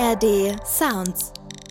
ARD Sounds.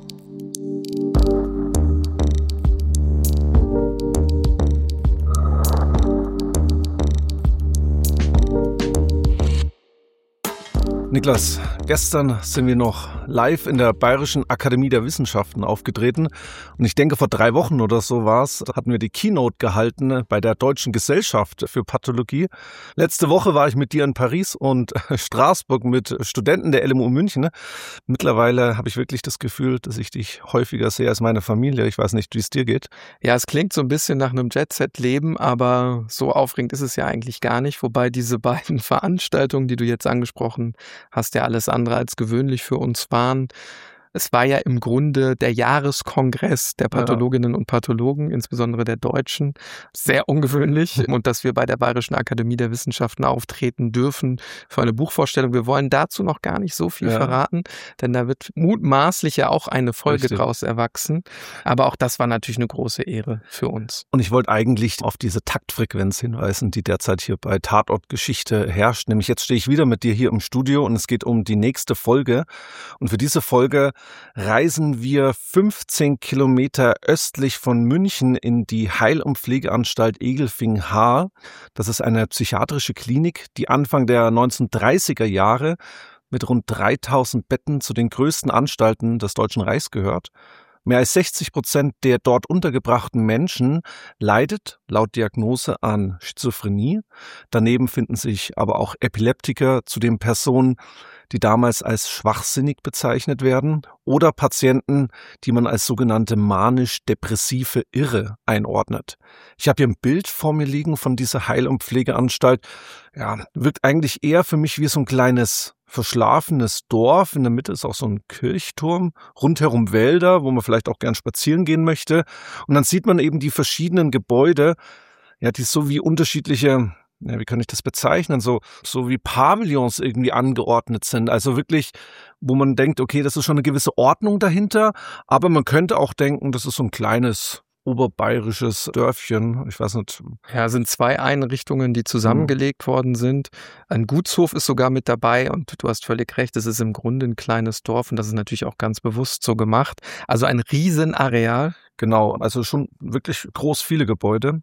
Niklas, gestern sind wir noch live in der Bayerischen Akademie der Wissenschaften aufgetreten. Und ich denke, vor 3 Wochen oder so hatten wir die Keynote gehalten bei der Deutschen Gesellschaft für Pathologie. Letzte Woche war ich mit dir in Paris und Straßburg mit Studenten der LMU München. Mittlerweile habe ich wirklich das Gefühl, dass ich dich häufiger sehe als meine Familie. Ich weiß nicht, wie es dir geht. Ja, es klingt so ein bisschen nach einem Jet-Set-Leben, aber so aufregend ist es ja eigentlich gar nicht. Wobei diese beiden Veranstaltungen, die du jetzt angesprochen hast, ja alles andere als gewöhnlich für uns waren. Es war ja im Grunde der Jahreskongress der Pathologinnen und Pathologen, insbesondere der Deutschen. Sehr ungewöhnlich. Und dass wir bei der Bayerischen Akademie der Wissenschaften auftreten dürfen für eine Buchvorstellung. Wir wollen dazu noch gar nicht so viel verraten, denn da wird mutmaßlich ja auch eine Folge draus erwachsen. Aber auch das war natürlich eine große Ehre für uns. Und ich wollte eigentlich auf diese Taktfrequenz hinweisen, die derzeit hier bei Tatortgeschichte herrscht. Nämlich jetzt stehe ich wieder mit dir hier im Studio und es geht um die nächste Folge. Und für diese Folge reisen wir 15 Kilometer östlich von München in die Heil- und Pflegeanstalt Egelfing-Haar. Das ist eine psychiatrische Klinik, die Anfang der 1930er Jahre mit rund 3000 Betten zu den größten Anstalten des Deutschen Reichs gehört. Mehr als 60% der dort untergebrachten Menschen leidet laut Diagnose an Schizophrenie. Daneben finden sich aber auch Epileptiker, zudem Personen, die damals als schwachsinnig bezeichnet werden, oder Patienten, die man als sogenannte manisch-depressive Irre einordnet. Ich habe hier ein Bild vor mir liegen von dieser Heil- und Pflegeanstalt. Ja, wirkt eigentlich eher für mich wie so ein kleines verschlafenes Dorf. In der Mitte ist auch so ein Kirchturm, rundherum Wälder, wo man vielleicht auch gern spazieren gehen möchte. Und dann sieht man eben die verschiedenen Gebäude, ja, die so wie unterschiedliche, ja, wie kann ich das bezeichnen, so wie Pavillons irgendwie angeordnet sind. Also wirklich, wo man denkt, okay, das ist schon eine gewisse Ordnung dahinter, aber man könnte auch denken, das ist so ein kleines oberbayerisches Dörfchen, ich weiß nicht. Ja, sind 2 Einrichtungen, die zusammengelegt worden sind. Ein Gutshof ist sogar mit dabei und du hast völlig recht, es ist im Grunde ein kleines Dorf und das ist natürlich auch ganz bewusst so gemacht. Also ein Riesenareal. Genau, also schon wirklich groß, viele Gebäude.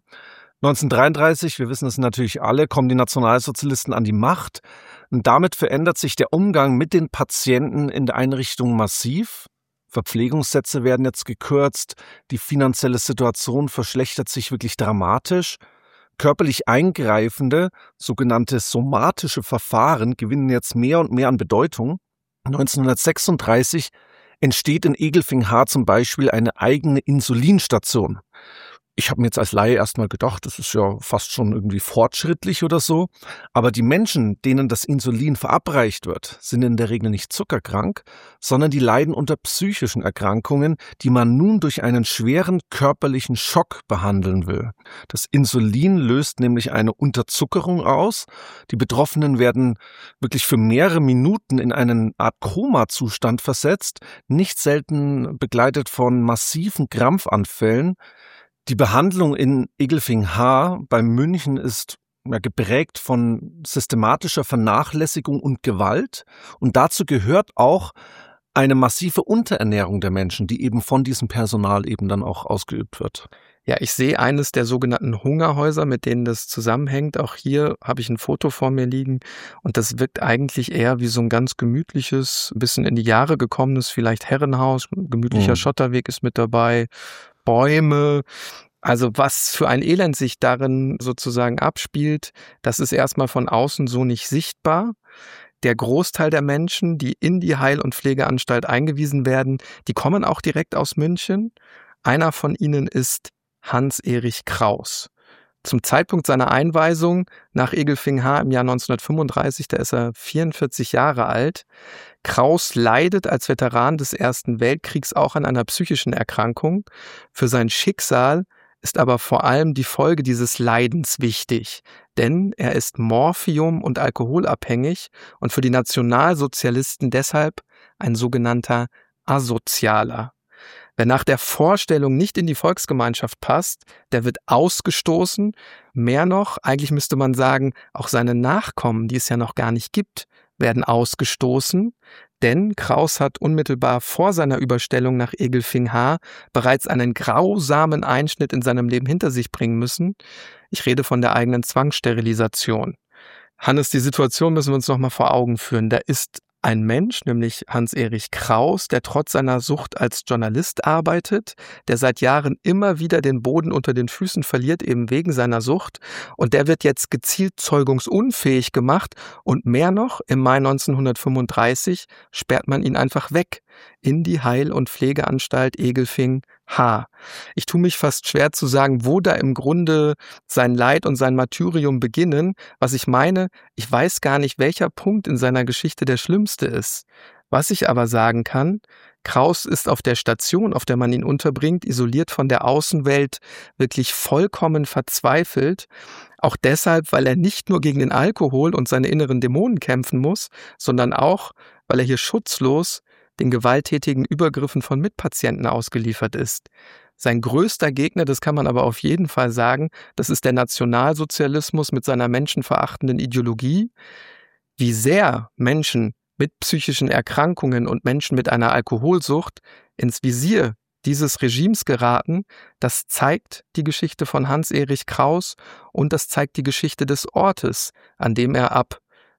1933, wir wissen es natürlich alle, kommen die Nationalsozialisten an die Macht und damit verändert sich der Umgang mit den Patienten in der Einrichtung massiv. Verpflegungssätze werden jetzt gekürzt, die finanzielle Situation verschlechtert sich wirklich dramatisch. Körperlich eingreifende, sogenannte somatische Verfahren gewinnen jetzt mehr und mehr an Bedeutung. 1936 entsteht in Egelfing-Haar zum Beispiel eine eigene Insulinstation. Ich habe mir jetzt als Laie erstmal gedacht, das ist ja fast schon irgendwie fortschrittlich oder so. Aber die Menschen, denen das Insulin verabreicht wird, sind in der Regel nicht zuckerkrank, sondern die leiden unter psychischen Erkrankungen, die man nun durch einen schweren körperlichen Schock behandeln will. Das Insulin löst nämlich eine Unterzuckerung aus. Die Betroffenen werden wirklich für mehrere Minuten in einen Art Koma-Zustand versetzt, nicht selten begleitet von massiven Krampfanfällen. Die Behandlung in Egelfing-Haar bei München ist geprägt von systematischer Vernachlässigung und Gewalt. Und dazu gehört auch eine massive Unterernährung der Menschen, die eben von diesem Personal eben dann auch ausgeübt wird. Ja, ich sehe eines der sogenannten Hungerhäuser, mit denen das zusammenhängt. Auch hier habe ich ein Foto vor mir liegen und das wirkt eigentlich eher wie so ein ganz gemütliches, ein bisschen in die Jahre gekommenes, vielleicht Herrenhaus, ein gemütlicher Schotterweg ist mit dabei, Bäume. Also was für ein Elend sich darin sozusagen abspielt, das ist erstmal von außen so nicht sichtbar. Der Großteil der Menschen, die in die Heil- und Pflegeanstalt eingewiesen werden, die kommen auch direkt aus München. Einer von ihnen ist Hans-Erich Kraus. Zum Zeitpunkt seiner Einweisung nach Egelfing-Haar im Jahr 1935, da ist er 44 Jahre alt. Kraus leidet als Veteran des Ersten Weltkriegs auch an einer psychischen Erkrankung. Für sein Schicksal ist aber vor allem die Folge dieses Leidens wichtig, denn er ist morphium- und alkoholabhängig und für die Nationalsozialisten deshalb ein sogenannter Asozialer. Wer nach der Vorstellung nicht in die Volksgemeinschaft passt, der wird ausgestoßen. Mehr noch, eigentlich müsste man sagen, auch seine Nachkommen, die es ja noch gar nicht gibt, werden ausgestoßen. Denn Kraus hat unmittelbar vor seiner Überstellung nach Egelfing-Haar bereits einen grausamen Einschnitt in seinem Leben hinter sich bringen müssen. Ich rede von der eigenen Zwangssterilisation. Hannes, die Situation müssen wir uns noch mal vor Augen führen. Da ist ein Mensch, nämlich Hans-Erich Kraus, der trotz seiner Sucht als Journalist arbeitet, der seit Jahren immer wieder den Boden unter den Füßen verliert, eben wegen seiner Sucht. Und der wird jetzt gezielt zeugungsunfähig gemacht. Und mehr noch, im Mai 1935 sperrt man ihn einfach weg in die Heil- und Pflegeanstalt Egelfing-Haar. Ich tue mich fast schwer zu sagen, wo da im Grunde sein Leid und sein Martyrium beginnen. Was ich meine, ich weiß gar nicht, welcher Punkt in seiner Geschichte der schlimmste ist. Was ich aber sagen kann, Kraus ist auf der Station, auf der man ihn unterbringt, isoliert von der Außenwelt, wirklich vollkommen verzweifelt. Auch deshalb, weil er nicht nur gegen den Alkohol und seine inneren Dämonen kämpfen muss, sondern auch, weil er hier schutzlos den gewalttätigen Übergriffen von Mitpatienten ausgeliefert ist. Sein größter Gegner, das kann man aber auf jeden Fall sagen, das ist der Nationalsozialismus mit seiner menschenverachtenden Ideologie. Wie sehr Menschen mit psychischen Erkrankungen und Menschen mit einer Alkoholsucht ins Visier dieses Regimes geraten, das zeigt die Geschichte von Hans-Erich Kraus und das zeigt die Geschichte des Ortes, an dem er ab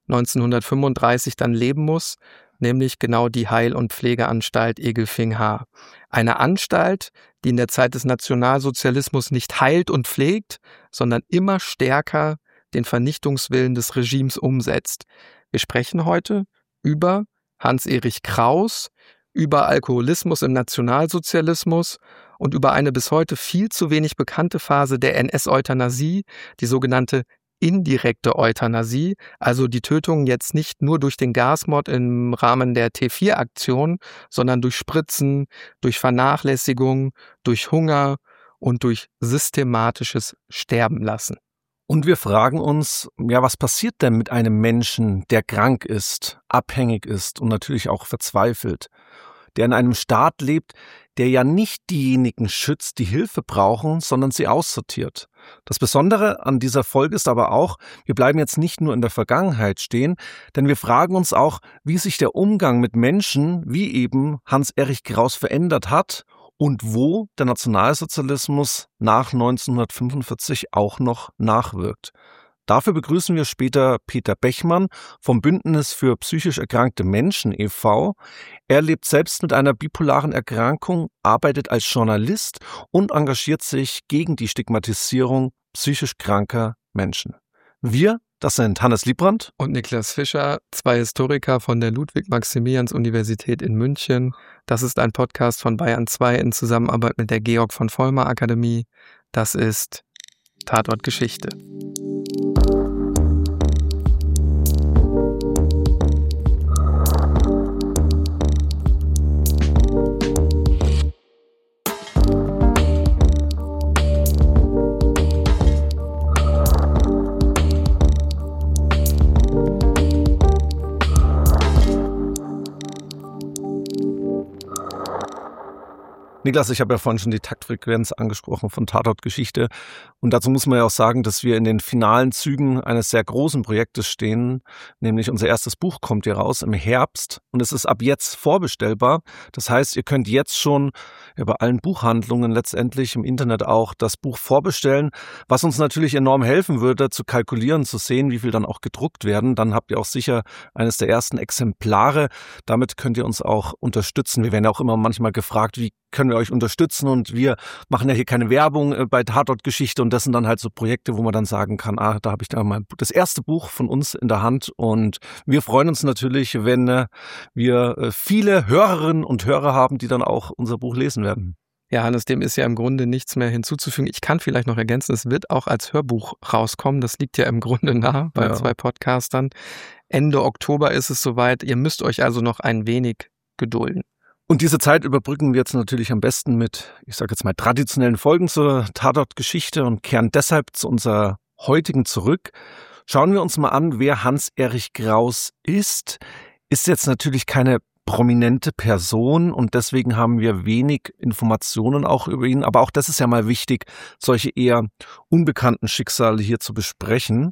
1935 dann leben muss, nämlich genau die Heil- und Pflegeanstalt Egelfing-Haar. Eine Anstalt, die in der Zeit des Nationalsozialismus nicht heilt und pflegt, sondern immer stärker den Vernichtungswillen des Regimes umsetzt. Wir sprechen heute über Hans-Erich Kraus, über Alkoholismus im Nationalsozialismus und über eine bis heute viel zu wenig bekannte Phase der NS-Euthanasie, die sogenannte indirekte Euthanasie, also die Tötung jetzt nicht nur durch den Gasmord im Rahmen der T4-Aktion, sondern durch Spritzen, durch Vernachlässigung, durch Hunger und durch systematisches Sterben lassen. Und wir fragen uns, ja, was passiert denn mit einem Menschen, der krank ist, abhängig ist und natürlich auch verzweifelt, der in einem Staat lebt, der ja nicht diejenigen schützt, die Hilfe brauchen, sondern sie aussortiert. Das Besondere an dieser Folge ist aber auch, wir bleiben jetzt nicht nur in der Vergangenheit stehen, denn wir fragen uns auch, wie sich der Umgang mit Menschen wie eben Hans-Erich Kraus verändert hat und wo der Nationalsozialismus nach 1945 auch noch nachwirkt. Dafür begrüßen wir später Peter Bechmann vom Bündnis für psychisch erkrankte Menschen e.V. Er lebt selbst mit einer bipolaren Erkrankung, arbeitet als Journalist und engagiert sich gegen die Stigmatisierung psychisch kranker Menschen. Wir, das sind Hannes Liebrandt und Niklas Fischer, zwei Historiker von der Ludwig-Maximilians-Universität in München. Das ist ein Podcast von Bayern 2 in Zusammenarbeit mit der Georg von Vollmer Akademie. Das ist Tatort Geschichte. Niklas, ich habe ja vorhin schon die Taktfrequenz angesprochen von Tatort Geschichte. Und dazu muss man ja auch sagen, dass wir in den finalen Zügen eines sehr großen Projektes stehen. Nämlich unser erstes Buch kommt hier raus im Herbst. Und es ist ab jetzt vorbestellbar. Das heißt, ihr könnt jetzt schon bei allen Buchhandlungen letztendlich im Internet auch das Buch vorbestellen. Was uns natürlich enorm helfen würde, zu kalkulieren, zu sehen, wie viel dann auch gedruckt werden. Dann habt ihr auch sicher eines der ersten Exemplare. Damit könnt ihr uns auch unterstützen. Wir werden ja auch immer manchmal gefragt, wie können wir euch unterstützen, und wir machen ja hier keine Werbung bei Tatort-Geschichte, und das sind dann halt so Projekte, wo man dann sagen kann, da habe ich da mal das erste Buch von uns in der Hand, und wir freuen uns natürlich, wenn wir viele Hörerinnen und Hörer haben, die dann auch unser Buch lesen werden. Ja, Hannes, dem ist ja im Grunde nichts mehr hinzuzufügen. Ich kann vielleicht noch ergänzen, es wird auch als Hörbuch rauskommen. Das liegt ja im Grunde nah bei zwei Podcastern. Ende Oktober ist es soweit. Ihr müsst euch also noch ein wenig gedulden. Und diese Zeit überbrücken wir jetzt natürlich am besten mit, ich sage jetzt mal, traditionellen Folgen zur Tatort-Geschichte und kehren deshalb zu unserer heutigen zurück. Schauen wir uns mal an, wer Hans-Erich Kraus ist. Ist jetzt natürlich keine prominente Person und deswegen haben wir wenig Informationen auch über ihn. Aber auch das ist ja mal wichtig, solche eher unbekannten Schicksale hier zu besprechen.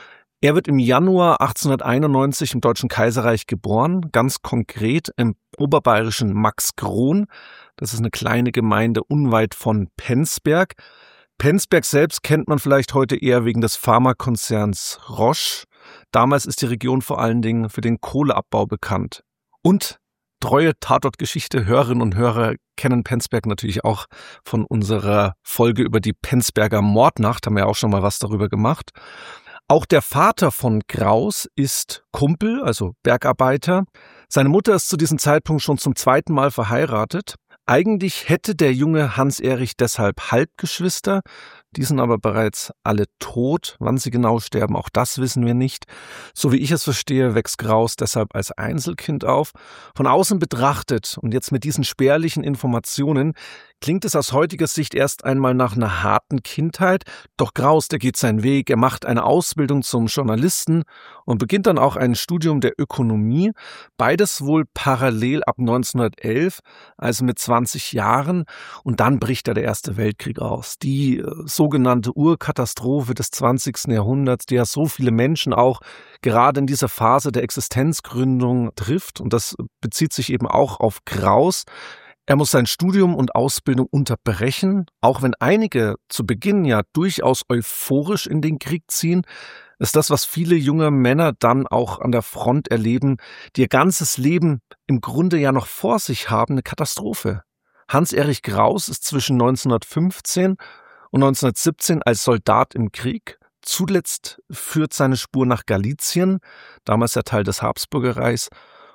Er wird im Januar 1891 im Deutschen Kaiserreich geboren, ganz konkret im oberbayerischen Maxkron. Das ist eine kleine Gemeinde unweit von Penzberg. Penzberg selbst kennt man vielleicht heute eher wegen des Pharmakonzerns Roche. Damals ist die Region vor allen Dingen für den Kohleabbau bekannt. Und treue Tatort-Geschichte-Hörerinnen und Hörer kennen Penzberg natürlich auch von unserer Folge über die Penzberger Mordnacht, haben wir auch schon mal was darüber gemacht. Auch der Vater von Kraus ist Kumpel, also Bergarbeiter. Seine Mutter ist zu diesem Zeitpunkt schon zum 2. Mal verheiratet. Eigentlich hätte der junge Hans-Erich deshalb Halbgeschwister, die sind aber bereits alle tot. Wann sie genau sterben, auch das wissen wir nicht. So wie ich es verstehe, wächst Kraus deshalb als Einzelkind auf. Von außen betrachtet und jetzt mit diesen spärlichen Informationen klingt es aus heutiger Sicht erst einmal nach einer harten Kindheit. Doch Kraus, der geht seinen Weg, er macht eine Ausbildung zum Journalisten und beginnt dann auch ein Studium der Ökonomie. Beides wohl parallel ab 1911, also mit 20 Jahren. Und dann bricht da der Erste Weltkrieg aus. Die sogenannte Urkatastrophe des 20. Jahrhunderts, die ja so viele Menschen auch gerade in dieser Phase der Existenzgründung trifft. Und das bezieht sich eben auch auf Kraus. Er muss sein Studium und Ausbildung unterbrechen, auch wenn einige zu Beginn ja durchaus euphorisch in den Krieg ziehen, ist das, was viele junge Männer dann auch an der Front erleben, die ihr ganzes Leben im Grunde ja noch vor sich haben, eine Katastrophe. Hans-Erich Kraus ist zwischen 1915 und 1917 als Soldat im Krieg. Zuletzt führt seine Spur nach Galizien, damals ja Teil des Habsburgerreichs,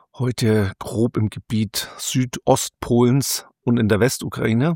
heute grob im Gebiet Südostpolens und in der Westukraine.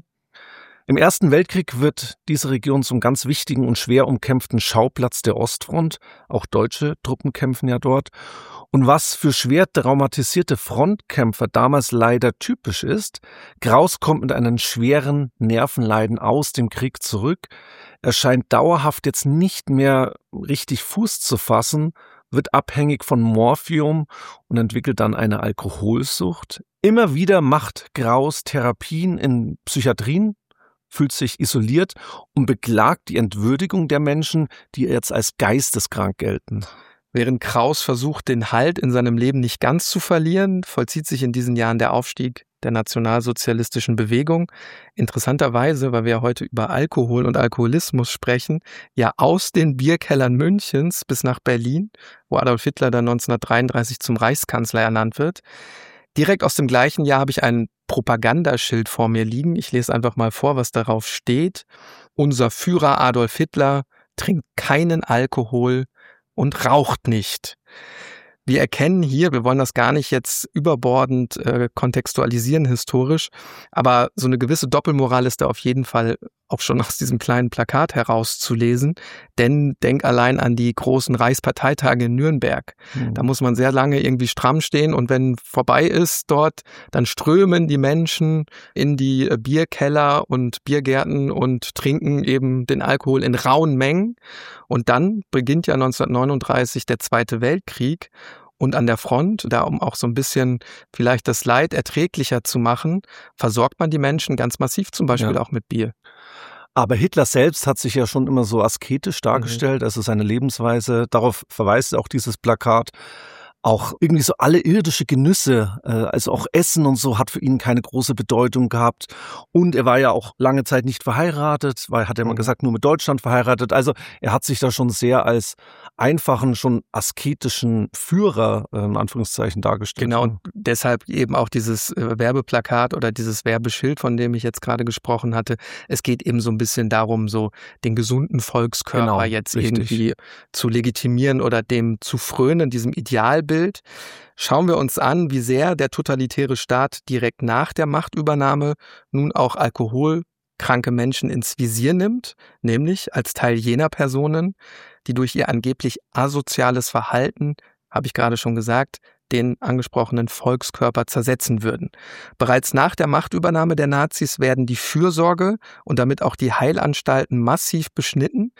Im Ersten Weltkrieg wird diese Region zum ganz wichtigen und schwer umkämpften Schauplatz der Ostfront. Auch deutsche Truppen kämpfen ja dort. Und was für schwer traumatisierte Frontkämpfer damals leider typisch ist, Kraus kommt mit einem schweren Nervenleiden aus dem Krieg zurück. Er scheint dauerhaft jetzt nicht mehr richtig Fuß zu fassen, wird abhängig von Morphium und entwickelt dann eine Alkoholsucht. Immer wieder macht Kraus Therapien in Psychiatrien, fühlt sich isoliert und beklagt die Entwürdigung der Menschen, die jetzt als geisteskrank gelten. Während Kraus versucht, den Halt in seinem Leben nicht ganz zu verlieren, vollzieht sich in diesen Jahren der Aufstieg der nationalsozialistischen Bewegung. Interessanterweise, weil wir heute über Alkohol und Alkoholismus sprechen, ja aus den Bierkellern Münchens bis nach Berlin, wo Adolf Hitler dann 1933 zum Reichskanzler ernannt wird. Direkt aus dem gleichen Jahr habe ich ein Propagandaschild vor mir liegen. Ich lese einfach mal vor, was darauf steht. Unser Führer Adolf Hitler trinkt keinen Alkohol und raucht nicht. Wir erkennen hier, wir wollen das gar nicht jetzt überbordend kontextualisieren historisch, aber so eine gewisse Doppelmoral ist da auf jeden Fall auch schon aus diesem kleinen Plakat herauszulesen, denn denk allein an die großen Reichsparteitage in Nürnberg. Da muss man sehr lange irgendwie stramm stehen und wenn vorbei ist dort, dann strömen die Menschen in die Bierkeller und Biergärten und trinken eben den Alkohol in rauen Mengen und dann beginnt ja 1939 der Zweite Weltkrieg. Und an der Front, da um auch so ein bisschen vielleicht das Leid erträglicher zu machen, versorgt man die Menschen ganz massiv zum Beispiel auch mit Bier. Aber Hitler selbst hat sich ja schon immer so asketisch dargestellt, also seine Lebensweise, darauf verweist auch dieses Plakat. Auch irgendwie so alle irdische Genüsse, also auch Essen und so, hat für ihn keine große Bedeutung gehabt. Und er war ja auch lange Zeit nicht verheiratet, weil, hat er mal gesagt, nur mit Deutschland verheiratet. Also er hat sich da schon sehr als einfachen, schon asketischen Führer, in Anführungszeichen, dargestellt. Genau, und deshalb eben auch dieses Werbeplakat oder dieses Werbeschild, von dem ich jetzt gerade gesprochen hatte. Es geht eben so ein bisschen darum, so den gesunden Volkskörper jetzt irgendwie zu legitimieren oder dem zu frönen, diesem Idealbild. Schauen wir uns an, wie sehr der totalitäre Staat direkt nach der Machtübernahme nun auch alkoholkranke Menschen ins Visier nimmt, nämlich als Teil jener Personen, die durch ihr angeblich asoziales Verhalten, habe ich gerade schon gesagt, den angesprochenen Volkskörper zersetzen würden. Bereits nach der Machtübernahme der Nazis werden die Fürsorge und damit auch die Heilanstalten massiv beschnitten.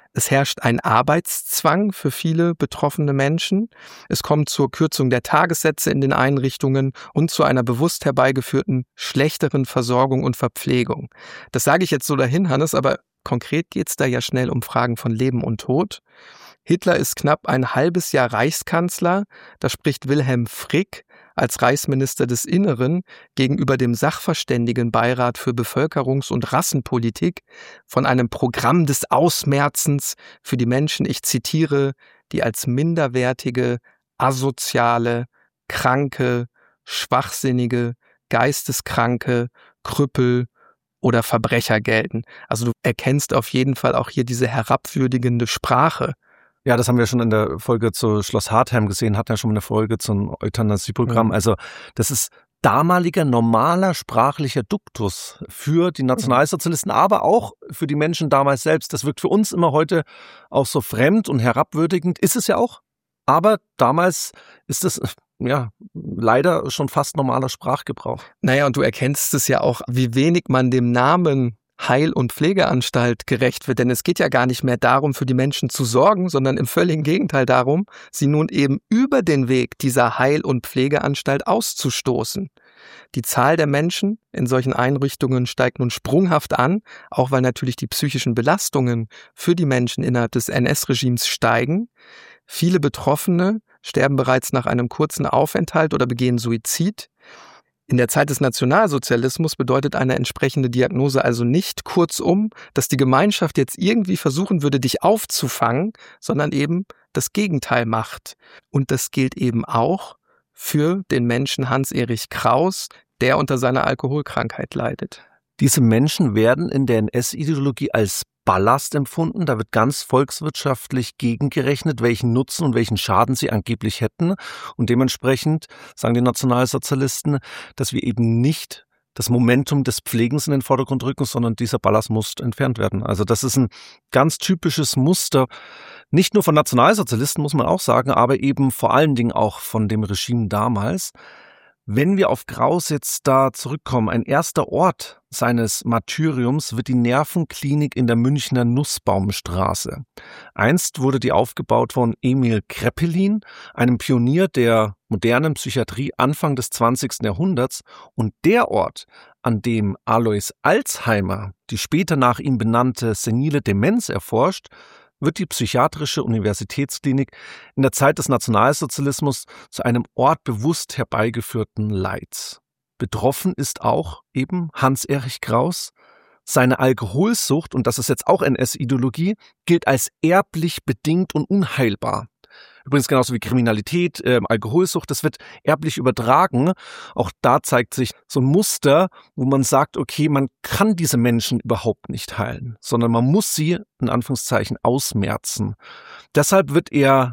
Es herrscht ein Arbeitszwang für viele betroffene Menschen. Es kommt zur Kürzung der Tagessätze in den Einrichtungen und zu einer bewusst herbeigeführten schlechteren Versorgung und Verpflegung. Das sage ich jetzt so dahin, Hannes, aber konkret geht es da ja schnell um Fragen von Leben und Tod. Hitler ist knapp ein halbes Jahr Reichskanzler. Da spricht Wilhelm Frick als Reichsminister des Inneren gegenüber dem Sachverständigenbeirat für Bevölkerungs- und Rassenpolitik von einem Programm des Ausmerzens für die Menschen, ich zitiere, die als minderwertige, asoziale, kranke, schwachsinnige, geisteskranke, Krüppel oder Verbrecher gelten. Also du erkennst auf jeden Fall auch hier diese herabwürdigende Sprache. Ja, das haben wir schon in der Folge zu Schloss Hartheim gesehen, hatten ja schon mal eine Folge zum Euthanasieprogramm. Also das ist damaliger normaler sprachlicher Duktus für die Nationalsozialisten, aber auch für die Menschen damals selbst. Das wirkt für uns immer heute auch so fremd und herabwürdigend, ist es ja auch. Aber damals ist es ja leider schon fast normaler Sprachgebrauch. Naja, und du erkennst es ja auch, wie wenig man dem Namen Heil- und Pflegeanstalt gerecht wird. Denn es geht ja gar nicht mehr darum, für die Menschen zu sorgen, sondern im völligen Gegenteil darum, sie nun eben über den Weg dieser Heil- und Pflegeanstalt auszustoßen. Die Zahl der Menschen in solchen Einrichtungen steigt nun sprunghaft an, auch weil natürlich die psychischen Belastungen für die Menschen innerhalb des NS-Regimes steigen. Viele Betroffene sterben bereits nach einem kurzen Aufenthalt oder begehen Suizid. In der Zeit des Nationalsozialismus bedeutet eine entsprechende Diagnose also nicht, kurzum, dass die Gemeinschaft jetzt irgendwie versuchen würde, dich aufzufangen, sondern eben das Gegenteil macht. Und das gilt eben auch für den Menschen Hans-Erich Kraus, der unter seiner Alkoholkrankheit leidet. Diese Menschen werden in der NS-Ideologie als Ballast empfunden. Da wird ganz volkswirtschaftlich gegengerechnet, welchen Nutzen und welchen Schaden sie angeblich hätten. Und dementsprechend sagen die Nationalsozialisten, dass wir eben nicht das Momentum des Pflegens in den Vordergrund rücken, sondern dieser Ballast muss entfernt werden. Also das ist ein ganz typisches Muster, nicht nur von Nationalsozialisten, muss man auch sagen, aber eben vor allen Dingen auch von dem Regime damals. Wenn wir auf Kraus jetzt da zurückkommen, ein erster Ort seines Martyriums wird die Nervenklinik in der Münchner Nussbaumstraße. Einst wurde die aufgebaut von Emil Kraepelin, einem Pionier der modernen Psychiatrie Anfang des 20. Jahrhunderts. Und der Ort, an dem Alois Alzheimer die später nach ihm benannte senile Demenz erforscht, wird die Psychiatrische Universitätsklinik in der Zeit des Nationalsozialismus zu einem Ort bewusst herbeigeführten Leids. Betroffen ist auch eben Hans-Erich Kraus. Seine Alkoholsucht, und das ist jetzt auch NS-Ideologie, gilt als erblich bedingt und unheilbar. Übrigens genauso wie Kriminalität, Alkoholsucht, das wird erblich übertragen. Auch da zeigt sich so ein Muster, wo man sagt, okay, man kann diese Menschen überhaupt nicht heilen, sondern man muss sie, in Anführungszeichen, ausmerzen. Deshalb wird er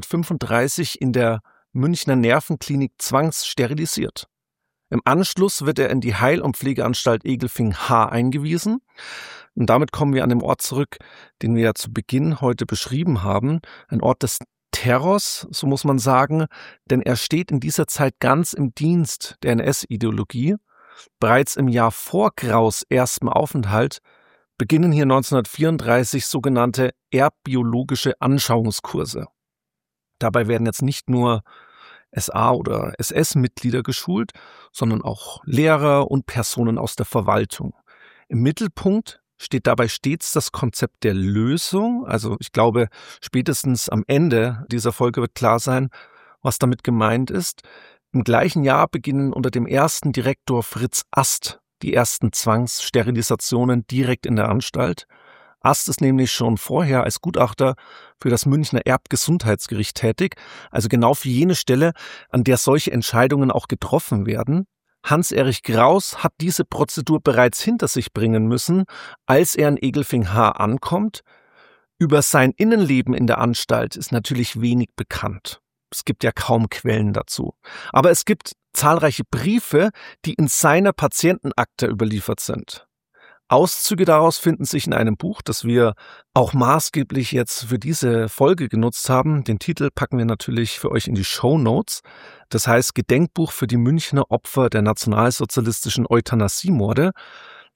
1935 in der Münchner Nervenklinik zwangssterilisiert. Im Anschluss wird er in die Heil- und Pflegeanstalt Egelfing-H eingewiesen. Und damit kommen wir an den Ort zurück, den wir ja zu Beginn heute beschrieben haben. Ein Ort des Terrors, so muss man sagen, denn er steht in dieser Zeit ganz im Dienst der NS-Ideologie. Bereits im Jahr vor Kraus' erstem Aufenthalt beginnen hier 1934 sogenannte erbbiologische Anschauungskurse. Dabei werden jetzt nicht nur SA- oder SS-Mitglieder geschult, sondern auch Lehrer und Personen aus der Verwaltung. Im Mittelpunkt steht dabei stets das Konzept der Lösung. Also ich glaube, spätestens am Ende dieser Folge wird klar sein, was damit gemeint ist. Im gleichen Jahr beginnen unter dem ersten Direktor Fritz Ast die ersten Zwangssterilisationen direkt in der Anstalt. Ast ist nämlich schon vorher als Gutachter für das Münchner Erbgesundheitsgericht tätig, also genau für jene Stelle, an der solche Entscheidungen auch getroffen werden. Hans-Erich Kraus hat diese Prozedur bereits hinter sich bringen müssen, als er in Egelfing-H ankommt. Über sein Innenleben in der Anstalt ist natürlich wenig bekannt. Es gibt ja kaum Quellen dazu. Aber es gibt zahlreiche Briefe, die in seiner Patientenakte überliefert sind. Auszüge daraus finden sich in einem Buch, das wir auch maßgeblich jetzt für diese Folge genutzt haben. Den Titel packen wir natürlich für euch in die Shownotes. Das heißt Gedenkbuch für die Münchner Opfer der nationalsozialistischen Euthanasiemorde.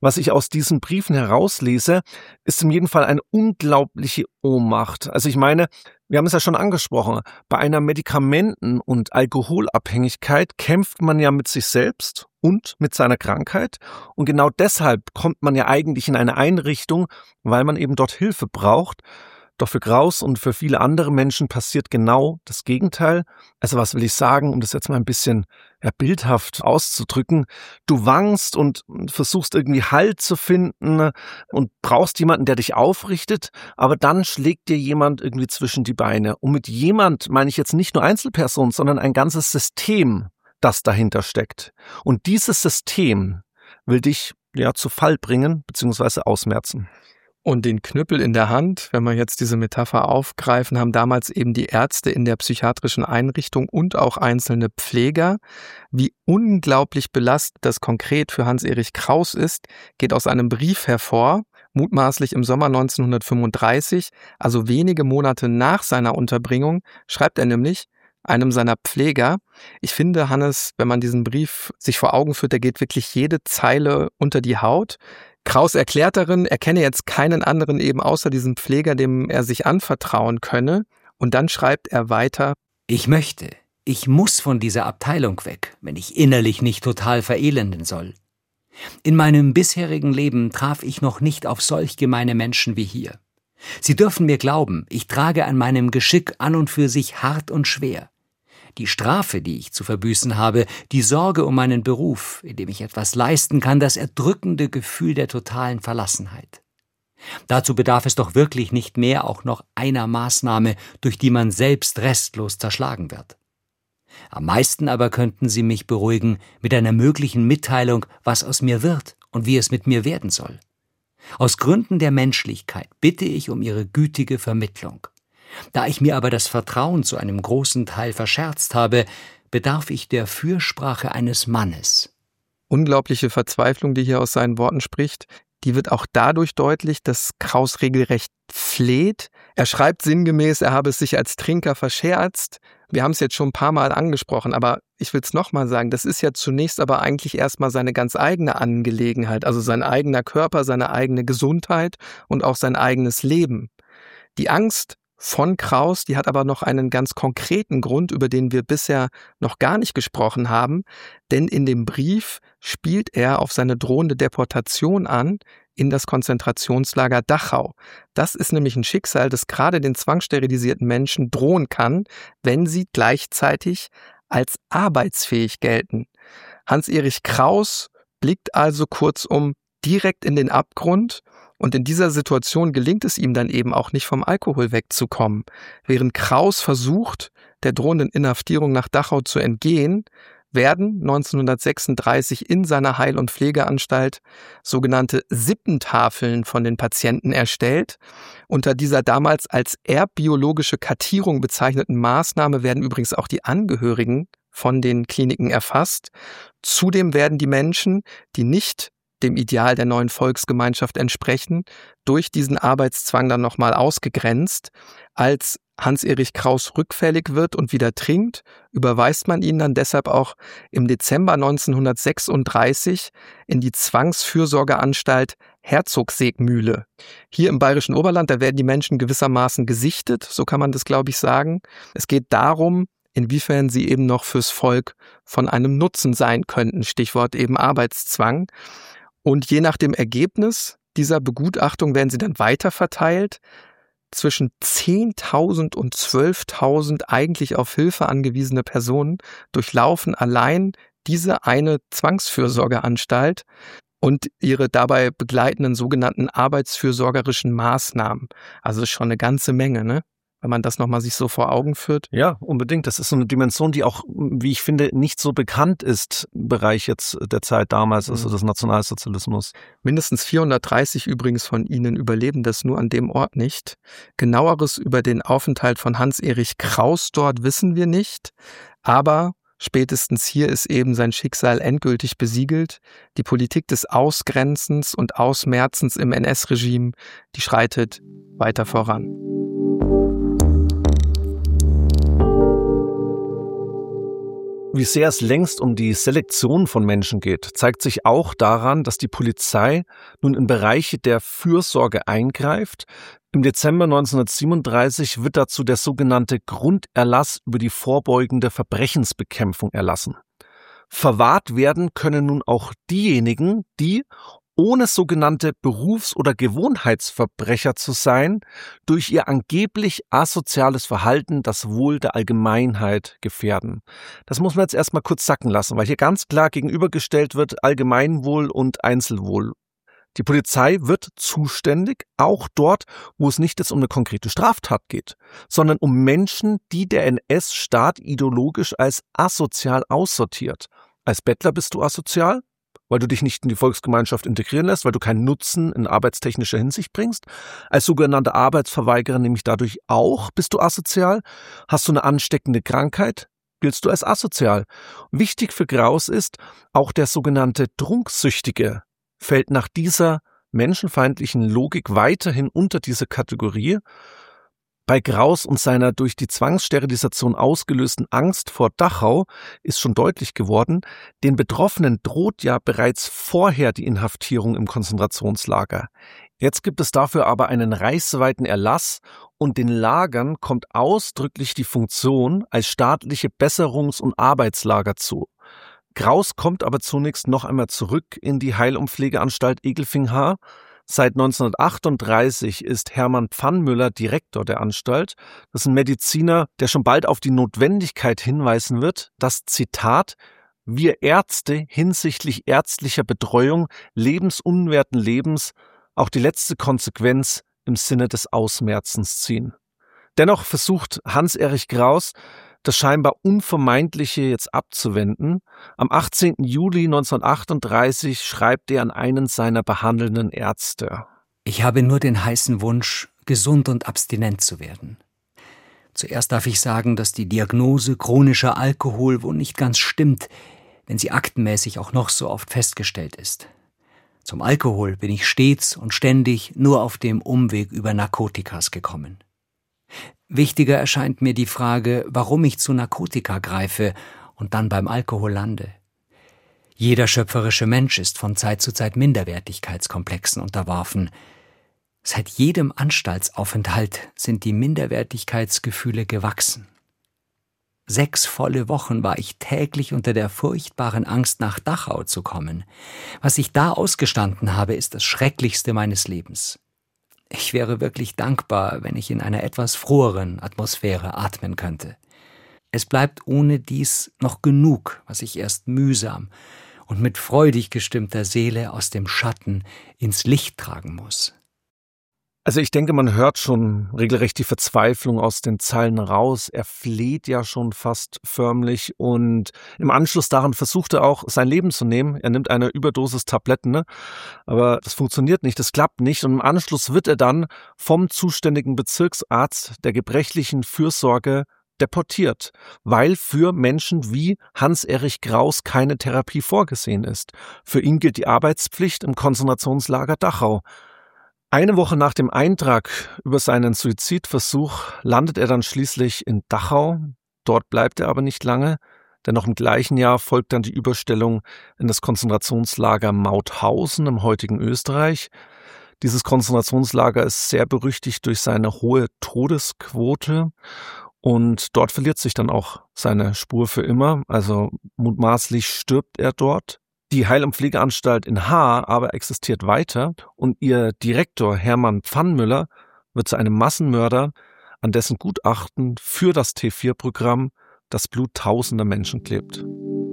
Was ich aus diesen Briefen herauslese, ist in jedem Fall eine unglaubliche Ohnmacht. Also ich meine, wir haben es ja schon angesprochen, bei einer Medikamenten- und Alkoholabhängigkeit kämpft man ja mit sich selbst und mit seiner Krankheit. Und genau deshalb kommt man ja eigentlich in eine Einrichtung, weil man eben dort Hilfe braucht. Doch für Kraus und für viele andere Menschen passiert genau das Gegenteil. Also was will ich sagen, um das jetzt mal ein bisschen bildhaft auszudrücken? Du wankst und versuchst irgendwie Halt zu finden und brauchst jemanden, der dich aufrichtet, aber dann schlägt dir jemand irgendwie zwischen die Beine. Und mit jemand meine ich jetzt nicht nur Einzelpersonen, sondern ein ganzes System, das dahinter steckt. Und dieses System will dich zu Fall bringen bzw. ausmerzen. Und den Knüppel in der Hand, wenn wir jetzt diese Metapher aufgreifen, haben damals eben die Ärzte in der psychiatrischen Einrichtung und auch einzelne Pfleger. Wie unglaublich belastend das konkret für Hans-Erich Kraus ist, geht aus einem Brief hervor, mutmaßlich im Sommer 1935, also wenige Monate nach seiner Unterbringung, schreibt er nämlich einem seiner Pfleger: Ich finde, Hannes, wenn man diesen Brief sich vor Augen führt, der geht wirklich jede Zeile unter die Haut. Kraus erklärt darin, er kenne jetzt keinen anderen eben außer diesem Pfleger, dem er sich anvertrauen könne. Und dann schreibt er weiter: Ich muss von dieser Abteilung weg, wenn ich innerlich nicht total verelenden soll. In meinem bisherigen Leben traf ich noch nicht auf solch gemeine Menschen wie hier. Sie dürfen mir glauben, ich trage an meinem Geschick an und für sich hart und schwer. Die Strafe, die ich zu verbüßen habe, die Sorge um meinen Beruf, in dem ich etwas leisten kann, das erdrückende Gefühl der totalen Verlassenheit. Dazu bedarf es doch wirklich nicht mehr auch noch einer Maßnahme, durch die man selbst restlos zerschlagen wird. Am meisten aber könnten Sie mich beruhigen mit einer möglichen Mitteilung, was aus mir wird und wie es mit mir werden soll. Aus Gründen der Menschlichkeit bitte ich um Ihre gütige Vermittlung. Da ich mir aber das Vertrauen zu einem großen Teil verscherzt habe, bedarf ich der Fürsprache eines Mannes. Unglaubliche Verzweiflung, die hier aus seinen Worten spricht, die wird auch dadurch deutlich, dass Kraus regelrecht fleht. Er schreibt sinngemäß, er habe es sich als Trinker verscherzt. Wir haben es jetzt schon ein paar Mal angesprochen, aber ich will es nochmal sagen, das ist ja zunächst aber eigentlich erstmal seine ganz eigene Angelegenheit, also sein eigener Körper, seine eigene Gesundheit und auch sein eigenes Leben. Die Angst von Kraus, die hat aber noch einen ganz konkreten Grund, über den wir bisher noch gar nicht gesprochen haben, denn in dem Brief spielt er auf seine drohende Deportation an in das Konzentrationslager Dachau. Das ist nämlich ein Schicksal, das gerade den zwangssterilisierten Menschen drohen kann, wenn sie gleichzeitig als arbeitsfähig gelten. Hans-Erich Kraus blickt also kurzum direkt in den Abgrund. Und in dieser Situation gelingt es ihm dann eben auch nicht, vom Alkohol wegzukommen. Während Kraus versucht, der drohenden Inhaftierung nach Dachau zu entgehen, werden 1936 in seiner Heil- und Pflegeanstalt sogenannte Sippentafeln von den Patienten erstellt. Unter dieser damals als erbbiologische Kartierung bezeichneten Maßnahme werden übrigens auch die Angehörigen von den Kliniken erfasst. Zudem werden die Menschen, die nicht dem Ideal der neuen Volksgemeinschaft entsprechen, durch diesen Arbeitszwang dann nochmal ausgegrenzt. Als Hans-Erich Kraus rückfällig wird und wieder trinkt, überweist man ihn dann deshalb auch im Dezember 1936 in die Zwangsfürsorgeanstalt Herzogsägmühle. Hier im Bayerischen Oberland, da werden die Menschen gewissermaßen gesichtet, so kann man das, glaube ich, sagen. Es geht darum, inwiefern sie eben noch fürs Volk von einem Nutzen sein könnten, Stichwort eben Arbeitszwang. Und je nach dem Ergebnis dieser Begutachtung werden sie dann weiterverteilt. Zwischen 10.000 und 12.000 eigentlich auf Hilfe angewiesene Personen durchlaufen allein diese eine Zwangsfürsorgeanstalt und ihre dabei begleitenden sogenannten arbeitsfürsorgerischen Maßnahmen. Also schon eine ganze Menge, ne? Wenn man das nochmal sich so vor Augen führt. Ja, unbedingt. Das ist so eine Dimension, die auch, wie ich finde, nicht so bekannt ist im Bereich jetzt der Zeit damals, also des Nationalsozialismus. Mindestens 430 übrigens von ihnen überleben das nur an dem Ort nicht. Genaueres über den Aufenthalt von Hans-Erich Kraus dort wissen wir nicht, aber spätestens hier ist eben sein Schicksal endgültig besiegelt. Die Politik des Ausgrenzens und Ausmerzens im NS-Regime, die schreitet weiter voran. Wie sehr es längst um die Selektion von Menschen geht, zeigt sich auch daran, dass die Polizei nun in Bereiche der Fürsorge eingreift. Im Dezember 1937 wird dazu der sogenannte Grunderlass über die vorbeugende Verbrechensbekämpfung erlassen. Verwahrt werden können nun auch diejenigen, die, ohne sogenannte Berufs- oder Gewohnheitsverbrecher zu sein, durch ihr angeblich asoziales Verhalten das Wohl der Allgemeinheit gefährden. Das muss man jetzt erstmal kurz sacken lassen, weil hier ganz klar gegenübergestellt wird Allgemeinwohl und Einzelwohl. Die Polizei wird zuständig, auch dort, wo es nicht jetzt um eine konkrete Straftat geht, sondern um Menschen, die der NS-Staat ideologisch als asozial aussortiert. Als Bettler bist du asozial, weil du dich nicht in die Volksgemeinschaft integrieren lässt, weil du keinen Nutzen in arbeitstechnischer Hinsicht bringst. Als sogenannte Arbeitsverweigerer nämlich dadurch auch bist du asozial. Hast du eine ansteckende Krankheit, giltst du als asozial. Wichtig für Graus ist, auch der sogenannte Trunksüchtige fällt nach dieser menschenfeindlichen Logik weiterhin unter diese Kategorie. Bei Graus und seiner durch die Zwangssterilisation ausgelösten Angst vor Dachau ist schon deutlich geworden, den Betroffenen droht ja bereits vorher die Inhaftierung im Konzentrationslager. Jetzt gibt es dafür aber einen reichsweiten Erlass und den Lagern kommt ausdrücklich die Funktion als staatliche Besserungs- und Arbeitslager zu. Graus kommt aber zunächst noch einmal zurück in die Heil- und Pflegeanstalt Egelfing-Haar. Seit 1938 ist Hermann Pfannmüller Direktor der Anstalt. Das ist ein Mediziner, der schon bald auf die Notwendigkeit hinweisen wird, dass, Zitat, wir Ärzte hinsichtlich ärztlicher Betreuung lebensunwerten Lebens auch die letzte Konsequenz im Sinne des Ausmerzens ziehen. Dennoch versucht Hans-Erich Graus, das scheinbar Unvermeidliche jetzt abzuwenden. Am 18. Juli 1938 schreibt er an einen seiner behandelnden Ärzte: Ich habe nur den heißen Wunsch, gesund und abstinent zu werden. Zuerst darf ich sagen, dass die Diagnose chronischer Alkohol wohl nicht ganz stimmt, wenn sie aktenmäßig auch noch so oft festgestellt ist. Zum Alkohol bin ich stets und ständig nur auf dem Umweg über Narkotikas gekommen. Wichtiger erscheint mir die Frage, warum ich zu Narkotika greife und dann beim Alkohol lande. Jeder schöpferische Mensch ist von Zeit zu Zeit Minderwertigkeitskomplexen unterworfen. Seit jedem Anstaltsaufenthalt sind die Minderwertigkeitsgefühle gewachsen. 6 volle Wochen war ich täglich unter der furchtbaren Angst, nach Dachau zu kommen. Was ich da ausgestanden habe, ist das Schrecklichste meines Lebens. Ich wäre wirklich dankbar, wenn ich in einer etwas froheren Atmosphäre atmen könnte. Es bleibt ohne dies noch genug, was ich erst mühsam und mit freudig gestimmter Seele aus dem Schatten ins Licht tragen muss. Also ich denke, man hört schon regelrecht die Verzweiflung aus den Zeilen raus. Er fleht ja schon fast förmlich und im Anschluss daran versucht er auch, sein Leben zu nehmen. Er nimmt eine Überdosis Tabletten, ne? Aber das funktioniert nicht, das klappt nicht. Und im Anschluss wird er dann vom zuständigen Bezirksarzt der gebrechlichen Fürsorge deportiert, weil für Menschen wie Hans-Erich Graus keine Therapie vorgesehen ist. Für ihn gilt die Arbeitspflicht im Konzentrationslager Dachau. Eine Woche nach dem Eintrag über seinen Suizidversuch landet er dann schließlich in Dachau. Dort bleibt er aber nicht lange, denn noch im gleichen Jahr folgt dann die Überstellung in das Konzentrationslager Mauthausen im heutigen Österreich. Dieses Konzentrationslager ist sehr berüchtigt durch seine hohe Todesquote und dort verliert sich dann auch seine Spur für immer. Also mutmaßlich stirbt er dort. Die Heil- und Pflegeanstalt in Haar aber existiert weiter und ihr Direktor Hermann Pfannmüller wird zu einem Massenmörder, an dessen Gutachten für das T4-Programm das Blut tausender Menschen klebt.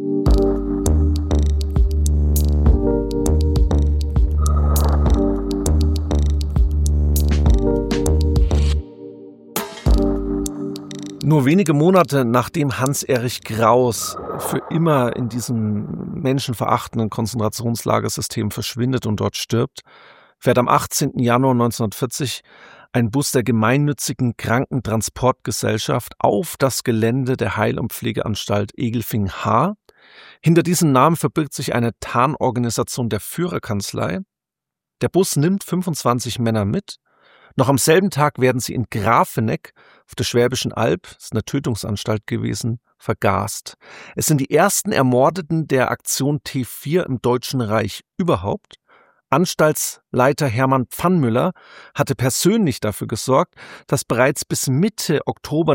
Nur wenige Monate nachdem Hans-Erich Graus für immer in diesem menschenverachtenden Konzentrationslagersystem verschwindet und dort stirbt, fährt am 18. Januar 1940 ein Bus der gemeinnützigen Krankentransportgesellschaft auf das Gelände der Heil- und Pflegeanstalt Egelfing-Haar. Hinter diesem Namen verbirgt sich eine Tarnorganisation der Führerkanzlei. Der Bus nimmt 25 Männer mit. Noch am selben Tag werden sie in Grafeneck auf der Schwäbischen Alb, das ist eine Tötungsanstalt gewesen, vergast. Es sind die ersten Ermordeten der Aktion T4 im Deutschen Reich überhaupt. Anstaltsleiter Hermann Pfannmüller hatte persönlich dafür gesorgt, dass bereits bis Mitte Oktober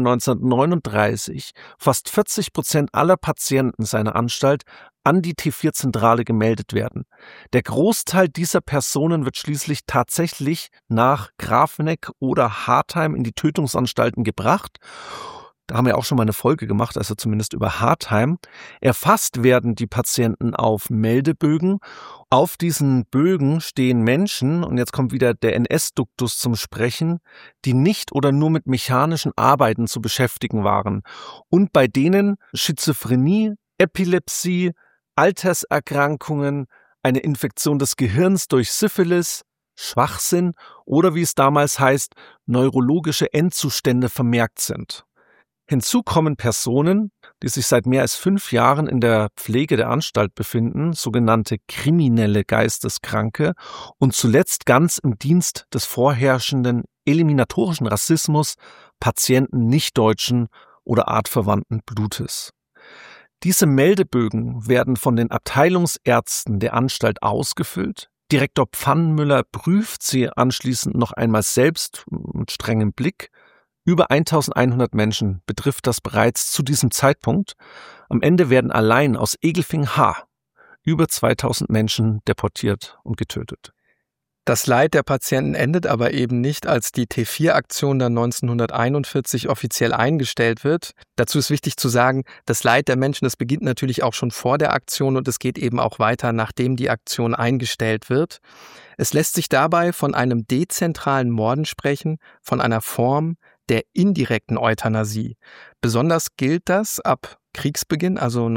1939 fast 40% aller Patienten seiner Anstalt an die T4-Zentrale gemeldet werden. Der Großteil dieser Personen wird schließlich tatsächlich nach Grafeneck oder Hartheim in die Tötungsanstalten gebracht. Da haben wir auch schon mal eine Folge gemacht, also zumindest über Hartheim. Erfasst werden die Patienten auf Meldebögen. Auf diesen Bögen stehen Menschen, und jetzt kommt wieder der NS-Duktus zum Sprechen, die nicht oder nur mit mechanischen Arbeiten zu beschäftigen waren und bei denen Schizophrenie, Epilepsie, Alterserkrankungen, eine Infektion des Gehirns durch Syphilis, Schwachsinn oder wie es damals heißt, neurologische Endzustände vermerkt sind. Hinzu kommen Personen, die sich seit mehr als 5 Jahren in der Pflege der Anstalt befinden, sogenannte kriminelle Geisteskranke und zuletzt ganz im Dienst des vorherrschenden eliminatorischen Rassismus Patienten nicht-deutschen oder artverwandten Blutes. Diese Meldebögen werden von den Abteilungsärzten der Anstalt ausgefüllt. Direktor Pfannmüller prüft sie anschließend noch einmal selbst mit strengem Blick. Über 1100 Menschen betrifft das bereits zu diesem Zeitpunkt. Am Ende werden allein aus Egelfing-H über 2000 Menschen deportiert und getötet. Das Leid der Patienten endet aber eben nicht, als die T4-Aktion dann 1941 offiziell eingestellt wird. Dazu ist wichtig zu sagen, das Leid der Menschen, das beginnt natürlich auch schon vor der Aktion und es geht eben auch weiter, nachdem die Aktion eingestellt wird. Es lässt sich dabei von einem dezentralen Morden sprechen, von einer Form der indirekten Euthanasie. Besonders gilt das ab Kriegsbeginn, also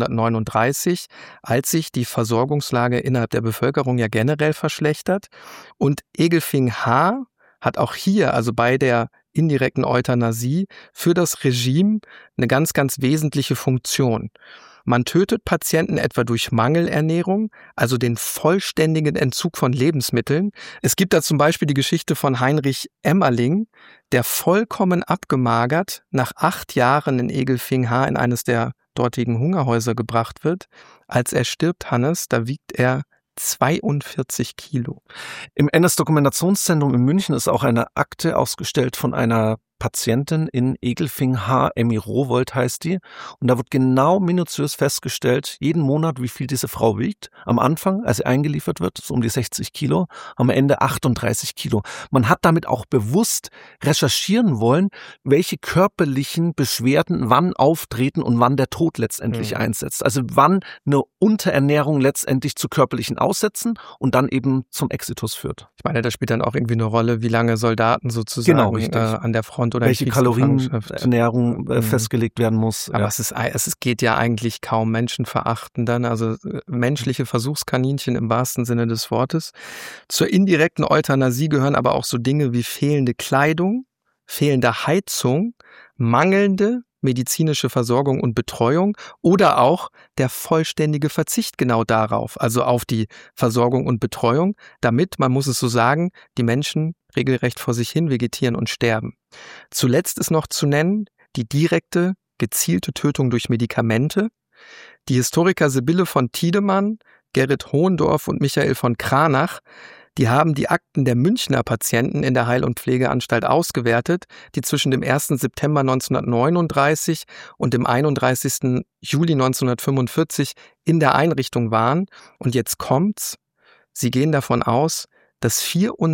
1939, als sich die Versorgungslage innerhalb der Bevölkerung ja generell verschlechtert. Und Egelfing-H hat auch hier, also bei der indirekten Euthanasie, für das Regime eine ganz, ganz wesentliche Funktion. Man tötet Patienten etwa durch Mangelernährung, also den vollständigen Entzug von Lebensmitteln. Es gibt da zum Beispiel die Geschichte von Heinrich Emmerling, der vollkommen abgemagert nach 8 Jahren in Egelfing-H in eines der dortigen Hungerhäuser gebracht wird. Als er stirbt, Hannes, da wiegt er 42 Kilo. Im NS-Dokumentationszentrum in München ist auch eine Akte ausgestellt von einer Patientin in Egelfing-H, Emmy Rowold heißt die. Und da wird genau minutiös festgestellt, jeden Monat, wie viel diese Frau wiegt. Am Anfang, als sie eingeliefert wird, so um die 60 Kilo, am Ende 38 Kilo. Man hat damit auch bewusst recherchieren wollen, welche körperlichen Beschwerden wann auftreten und wann der Tod letztendlich einsetzt. Also wann eine Unterernährung letztendlich zu körperlichen Aussätzen und dann eben zum Exitus führt. Ich meine, da spielt dann auch irgendwie eine Rolle, wie lange Soldaten sozusagen an der Front oder welche Kalorienernährung festgelegt werden muss. Aber es geht ja eigentlich kaum menschenverachtend dann, also menschliche Versuchskaninchen im wahrsten Sinne des Wortes. Zur indirekten Euthanasie gehören aber auch so Dinge wie fehlende Kleidung, fehlende Heizung, mangelnde medizinische Versorgung und Betreuung oder auch der vollständige Verzicht genau darauf, also auf die Versorgung und Betreuung, damit, man muss es so sagen, die Menschen regelrecht vor sich hin vegetieren und sterben. Zuletzt ist noch zu nennen die direkte, gezielte Tötung durch Medikamente. Die Historiker Sibylle von Tiedemann, Gerrit Hohendorf und Michael von Kranach, die haben die Akten der Münchner Patienten in der Heil- und Pflegeanstalt ausgewertet, die zwischen dem 1. September 1939 und dem 31. Juli 1945 in der Einrichtung waren. Und jetzt kommt's. Sie gehen davon aus, dass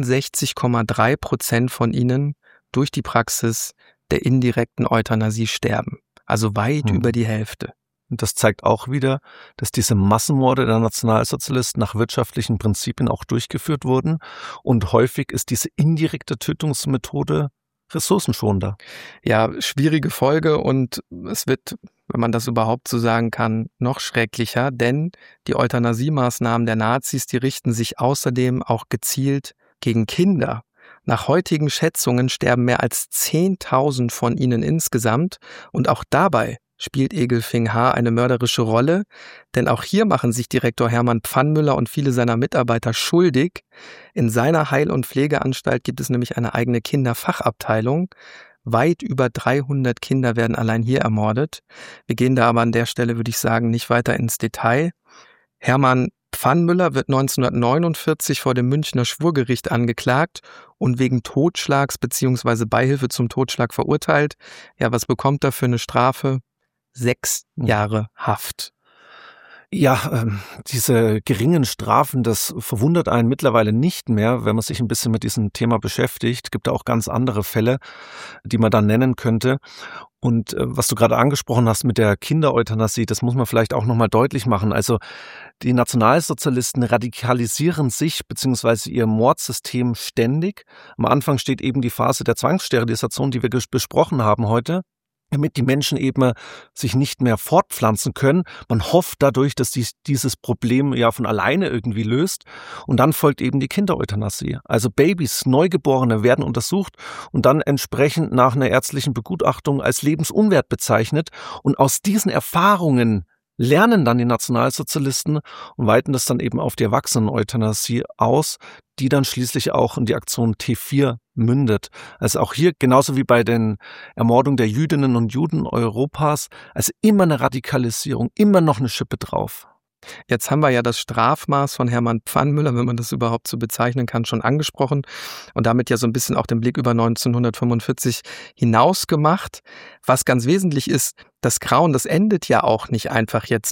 64,3% von ihnen durch die Praxis der indirekten Euthanasie sterben. Also weit über die Hälfte. Und das zeigt auch wieder, dass diese Massenmorde der Nationalsozialisten nach wirtschaftlichen Prinzipien auch durchgeführt wurden. Und häufig ist diese indirekte Tötungsmethode ressourcenschonender. Ja, schwierige Folge und es wird, wenn man das überhaupt so sagen kann, noch schrecklicher, denn die Euthanasiemaßnahmen der Nazis, die richten sich außerdem auch gezielt gegen Kinder. Nach heutigen Schätzungen sterben mehr als 10.000 von ihnen insgesamt und auch dabei spielt Egelfing H eine mörderische Rolle, denn auch hier machen sich Direktor Hermann Pfannmüller und viele seiner Mitarbeiter schuldig. In seiner Heil- und Pflegeanstalt gibt es nämlich eine eigene Kinderfachabteilung. Weit über 300 Kinder werden allein hier ermordet. Wir gehen da aber an der Stelle, würde ich sagen, nicht weiter ins Detail. Hermann Pfannmüller wird 1949 vor dem Münchner Schwurgericht angeklagt und wegen Totschlags bzw. Beihilfe zum Totschlag verurteilt. Ja, was bekommt er für eine Strafe? 6 Jahre Haft. Ja, diese geringen Strafen, das verwundert einen mittlerweile nicht mehr, wenn man sich ein bisschen mit diesem Thema beschäftigt. Es gibt da auch ganz andere Fälle, die man dann nennen könnte. Und was du gerade angesprochen hast mit der Kindereuthanasie, das muss man vielleicht auch nochmal deutlich machen. Also die Nationalsozialisten radikalisieren sich bzw. ihr Mordsystem ständig. Am Anfang steht eben die Phase der Zwangssterilisation, die wir besprochen haben heute, damit die Menschen eben sich nicht mehr fortpflanzen können. Man hofft dadurch, dass dieses Problem ja von alleine irgendwie löst. Und dann folgt eben die Kindereuthanasie. Also Babys, Neugeborene werden untersucht und dann entsprechend nach einer ärztlichen Begutachtung als lebensunwert bezeichnet. Und aus diesen Erfahrungen lernen dann die Nationalsozialisten und weiten das dann eben auf die Erwachsenen-Euthanasie aus, die dann schließlich auch in die Aktion T4 mündet. Also auch hier, genauso wie bei den Ermordungen der Jüdinnen und Juden Europas, also immer eine Radikalisierung, immer noch eine Schippe drauf. Jetzt haben wir ja das Strafmaß von Hermann Pfannmüller, wenn man das überhaupt so bezeichnen kann, schon angesprochen und damit ja so ein bisschen auch den Blick über 1945 hinaus gemacht. Was ganz wesentlich ist, das Grauen, das endet ja auch nicht einfach jetzt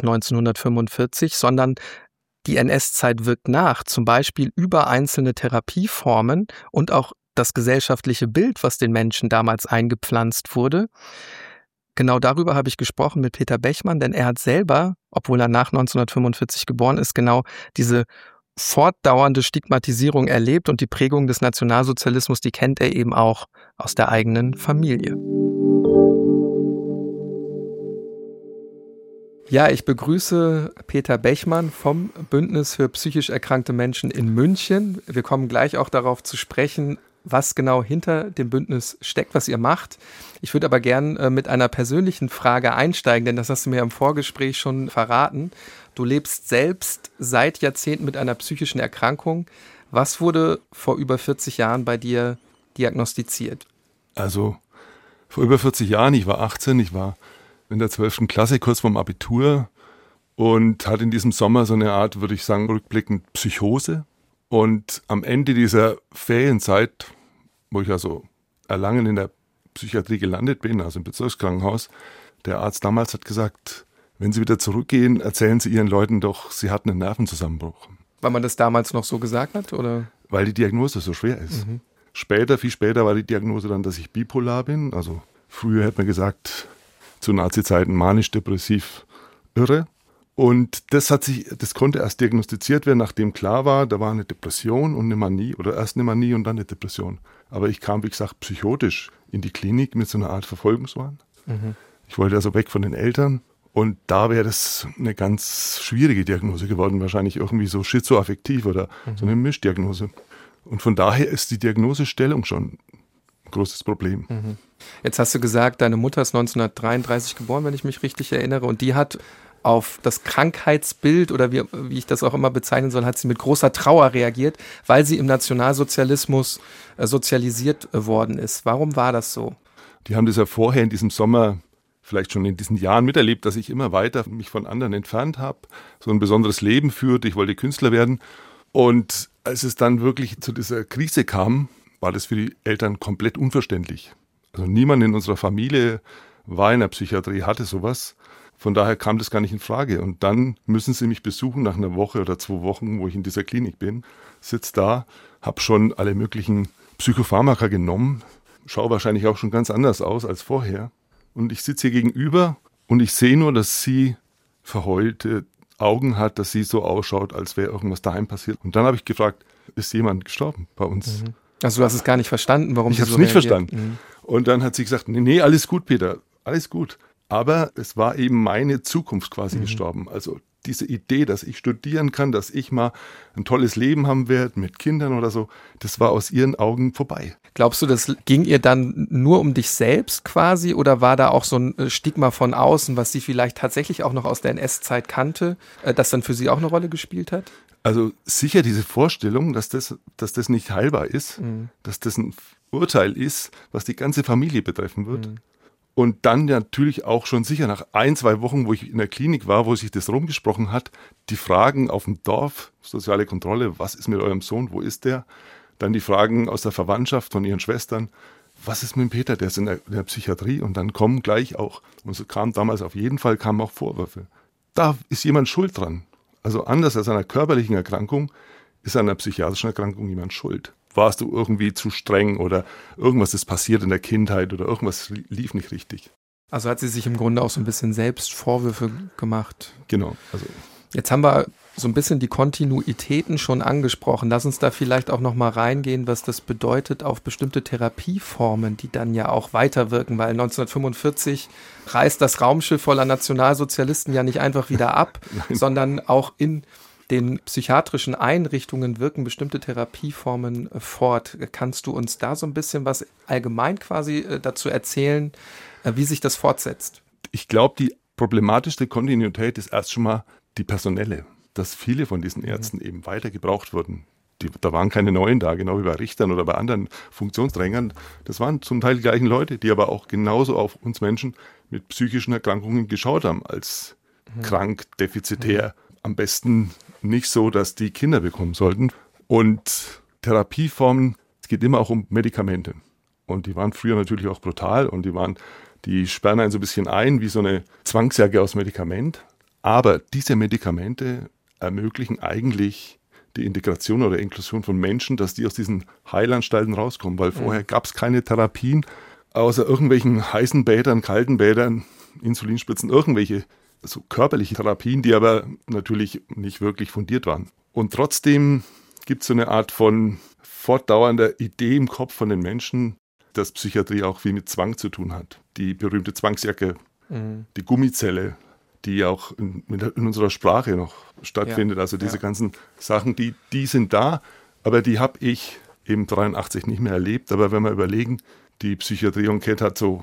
1945, sondern die NS-Zeit wirkt nach, zum Beispiel über einzelne Therapieformen und auch das gesellschaftliche Bild, was den Menschen damals eingepflanzt wurde. Genau darüber habe ich gesprochen mit Peter Bechmann, denn er hat selber, obwohl er nach 1945 geboren ist, genau diese fortdauernde Stigmatisierung erlebt und die Prägung des Nationalsozialismus, die kennt er eben auch aus der eigenen Familie. Ja, ich begrüße Peter Bechmann vom Bündnis für psychisch erkrankte Menschen in München. Wir kommen gleich auch darauf zu sprechen, was genau hinter dem Bündnis steckt, was ihr macht. Ich würde aber gern mit einer persönlichen Frage einsteigen, denn das hast du mir im Vorgespräch schon verraten. Du lebst selbst seit Jahrzehnten mit einer psychischen Erkrankung. Was wurde vor über 40 Jahren bei dir diagnostiziert? Also vor über 40 Jahren, ich war 18, ich war in der 12. Klasse, kurz vorm Abitur und hatte in diesem Sommer so eine Art, würde ich sagen, rückblickend Psychose. Und am Ende dieser Ferienzeit, wo ich also erlangen in der Psychiatrie gelandet bin, also im Bezirkskrankenhaus, der Arzt damals hat gesagt, wenn Sie wieder zurückgehen, erzählen Sie Ihren Leuten doch, Sie hatten einen Nervenzusammenbruch. Weil man das damals noch so gesagt hat, oder? Weil die Diagnose so schwer ist. Mhm. Viel später war die Diagnose dann, dass ich bipolar bin. Also früher hätte man gesagt, zu Nazi-Zeiten manisch-depressiv irre. Und das konnte erst diagnostiziert werden, nachdem klar war, da war eine Depression und eine Manie oder erst eine Manie und dann eine Depression. Aber ich kam, wie gesagt, psychotisch in die Klinik mit so einer Art Verfolgungswahn. Mhm. Ich wollte also weg von den Eltern und da wäre das eine ganz schwierige Diagnose geworden, wahrscheinlich irgendwie so schizoaffektiv oder so eine Mischdiagnose. Und von daher ist die Diagnosestellung schon ein großes Problem. Mhm. Jetzt hast du gesagt, deine Mutter ist 1933 geboren, wenn ich mich richtig erinnere, und die hat auf das Krankheitsbild oder wie ich das auch immer bezeichnen soll, hat sie mit großer Trauer reagiert, weil sie im Nationalsozialismus sozialisiert worden ist. Warum war das so? Die haben das ja vorher in diesem Sommer, vielleicht schon in diesen Jahren miterlebt, dass ich immer weiter mich von anderen entfernt habe, so ein besonderes Leben führte. Ich wollte Künstler werden. Und als es dann wirklich zu dieser Krise kam, war das für die Eltern komplett unverständlich. Also niemand in unserer Familie war in der Psychiatrie, hatte sowas. Von daher kam das gar nicht in Frage. Und dann müssen sie mich besuchen nach einer Woche oder 2 Wochen, wo ich in dieser Klinik bin. Sitze da, habe schon alle möglichen Psychopharmaka genommen, schaue wahrscheinlich auch schon ganz anders aus als vorher. Und ich sitze hier gegenüber und ich sehe nur, dass sie verheulte Augen hat, dass sie so ausschaut, als wäre irgendwas daheim passiert. Und dann habe ich gefragt, ist jemand gestorben bei uns? Mhm. Also du hast es gar nicht verstanden, warum ich sie so reagiert? Ich habe es nicht reagiert. verstanden. Mhm. Und dann hat sie gesagt, nee, alles gut, Peter, alles gut. Aber es war eben meine Zukunft quasi gestorben. Also diese Idee, dass ich studieren kann, dass ich mal ein tolles Leben haben werde mit Kindern oder so, das war aus ihren Augen vorbei. Glaubst du, das ging ihr dann nur um dich selbst quasi oder war da auch so ein Stigma von außen, was sie vielleicht tatsächlich auch noch aus der NS-Zeit kannte, das dann für sie auch eine Rolle gespielt hat? Also sicher diese Vorstellung, dass das nicht heilbar ist, dass das ein Urteil ist, was die ganze Familie betreffen wird. Und dann natürlich auch schon sicher nach 1-2 Wochen, wo ich in der Klinik war, wo sich das rumgesprochen hat, die Fragen auf dem Dorf, soziale Kontrolle, was ist mit eurem Sohn, wo ist der? Dann die Fragen aus der Verwandtschaft von ihren Schwestern, was ist mit dem Peter, der ist in der Psychiatrie? Und dann kommen gleich auch, und so kam damals auf jeden Fall, kamen auch Vorwürfe. Da ist jemand schuld dran. Also anders als an einer körperlichen Erkrankung ist an einer psychiatrischen Erkrankung jemand schuld. Warst du irgendwie zu streng oder irgendwas ist passiert in der Kindheit oder irgendwas lief nicht richtig. Also hat sie sich im Grunde auch so ein bisschen selbst Vorwürfe gemacht. Genau. Also jetzt haben wir so ein bisschen die Kontinuitäten schon angesprochen. Lass uns da vielleicht auch noch mal reingehen, was das bedeutet auf bestimmte Therapieformen, die dann ja auch weiterwirken, weil 1945 reist das Raumschiff voller Nationalsozialisten ja nicht einfach wieder ab, sondern auch in den psychiatrischen Einrichtungen wirken bestimmte Therapieformen fort. Kannst du uns da so ein bisschen was allgemein quasi dazu erzählen, wie sich das fortsetzt? Ich glaube, die problematischste Kontinuität ist erst schon mal die personelle, dass viele von diesen Ärzten eben weiter gebraucht wurden. Da waren keine neuen da, genau wie bei Richtern oder bei anderen Funktionsträgern. Das waren zum Teil die gleichen Leute, die aber auch genauso auf uns Menschen mit psychischen Erkrankungen geschaut haben, als krank, defizitär, am besten nicht so, dass die Kinder bekommen sollten. Und Therapieformen, es geht immer auch um Medikamente. Und die waren früher natürlich auch brutal und die sperren einen so ein bisschen ein wie so eine Zwangsjacke aus Medikament. Aber diese Medikamente ermöglichen eigentlich die Integration oder Inklusion von Menschen, dass die aus diesen Heilanstalten rauskommen, weil vorher gab es keine Therapien, außer irgendwelchen heißen Bädern, kalten Bädern, Insulinspritzen, irgendwelche so körperliche Therapien, die aber natürlich nicht wirklich fundiert waren. Und trotzdem gibt es so eine Art von fortdauernder Idee im Kopf von den Menschen, dass Psychiatrie auch viel mit Zwang zu tun hat. Die berühmte Zwangsjacke, die Gummizelle, die auch in unserer Sprache noch stattfindet. Also diese ganzen Sachen, die sind da, aber die habe ich eben 83 nicht mehr erlebt. Aber wenn wir überlegen, die Psychiatrie-Enquete hat so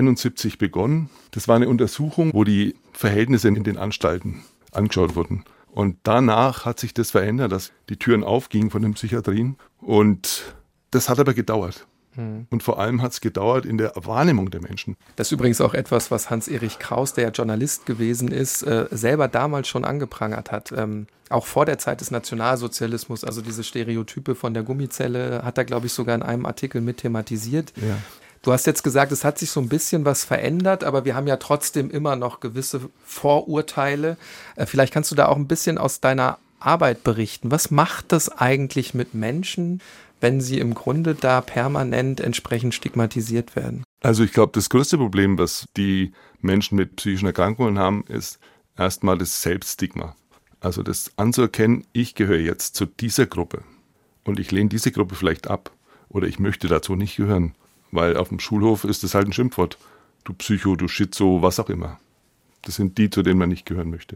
71 begonnen. Das war eine Untersuchung, wo die Verhältnisse in den Anstalten angeschaut wurden. Und danach hat sich das verändert, dass die Türen aufgingen von den Psychiatrien. Und das hat aber gedauert. Und vor allem hat es gedauert in der Wahrnehmung der Menschen. Das ist übrigens auch etwas, was Hans-Erich Kraus, der ja Journalist gewesen ist, selber damals schon angeprangert hat. Auch vor der Zeit des Nationalsozialismus, also diese Stereotype von der Gummizelle, hat er, glaube ich, sogar in einem Artikel mit thematisiert. Ja. Du hast jetzt gesagt, es hat sich so ein bisschen was verändert, aber wir haben ja trotzdem immer noch gewisse Vorurteile. Vielleicht kannst du da auch ein bisschen aus deiner Arbeit berichten. Was macht das eigentlich mit Menschen, wenn sie im Grunde da permanent entsprechend stigmatisiert werden? Also ich glaube, das größte Problem, was die Menschen mit psychischen Erkrankungen haben, ist erstmal das Selbststigma. Also das anzuerkennen, ich gehöre jetzt zu dieser Gruppe und ich lehne diese Gruppe vielleicht ab oder ich möchte dazu nicht gehören. Weil auf dem Schulhof ist das halt ein Schimpfwort. Du Psycho, du Schizo, was auch immer. Das sind die, zu denen man nicht gehören möchte.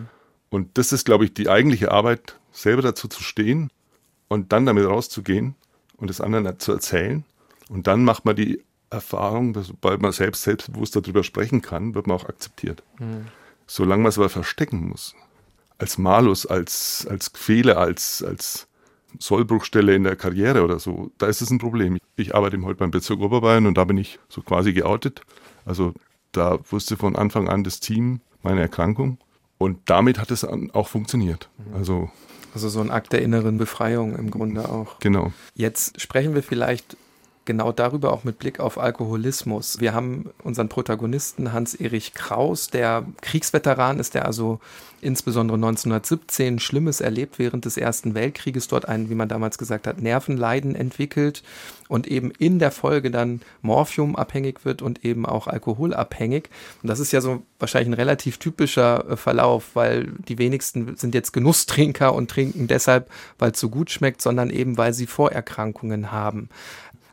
Und das ist, glaube ich, die eigentliche Arbeit, selber dazu zu stehen und dann damit rauszugehen und das anderen zu erzählen. Und dann macht man die Erfahrung, dass, sobald man selbstbewusst darüber sprechen kann, wird man auch akzeptiert. Solange man es aber verstecken muss, als Malus, als Fehler, als Sollbruchstelle in der Karriere oder so, da ist es ein Problem. Ich arbeite heute beim Bezirk Oberbayern und da bin ich so quasi geoutet. Also da wusste von Anfang an das Team meine Erkrankung und damit hat es auch funktioniert. Also so ein Akt der inneren Befreiung im Grunde auch. Genau. Jetzt sprechen wir vielleicht genau darüber auch mit Blick auf Alkoholismus. Wir haben unseren Protagonisten Hans-Erich Kraus, der Kriegsveteran ist, der also insbesondere 1917 Schlimmes erlebt während des Ersten Weltkrieges, dort ein, wie man damals gesagt hat, Nervenleiden entwickelt und eben in der Folge dann morphiumabhängig wird und eben auch alkoholabhängig. Und das ist ja so wahrscheinlich ein relativ typischer Verlauf, weil die wenigsten sind jetzt Genusstrinker und trinken deshalb, weil es so gut schmeckt, sondern eben, weil sie Vorerkrankungen haben.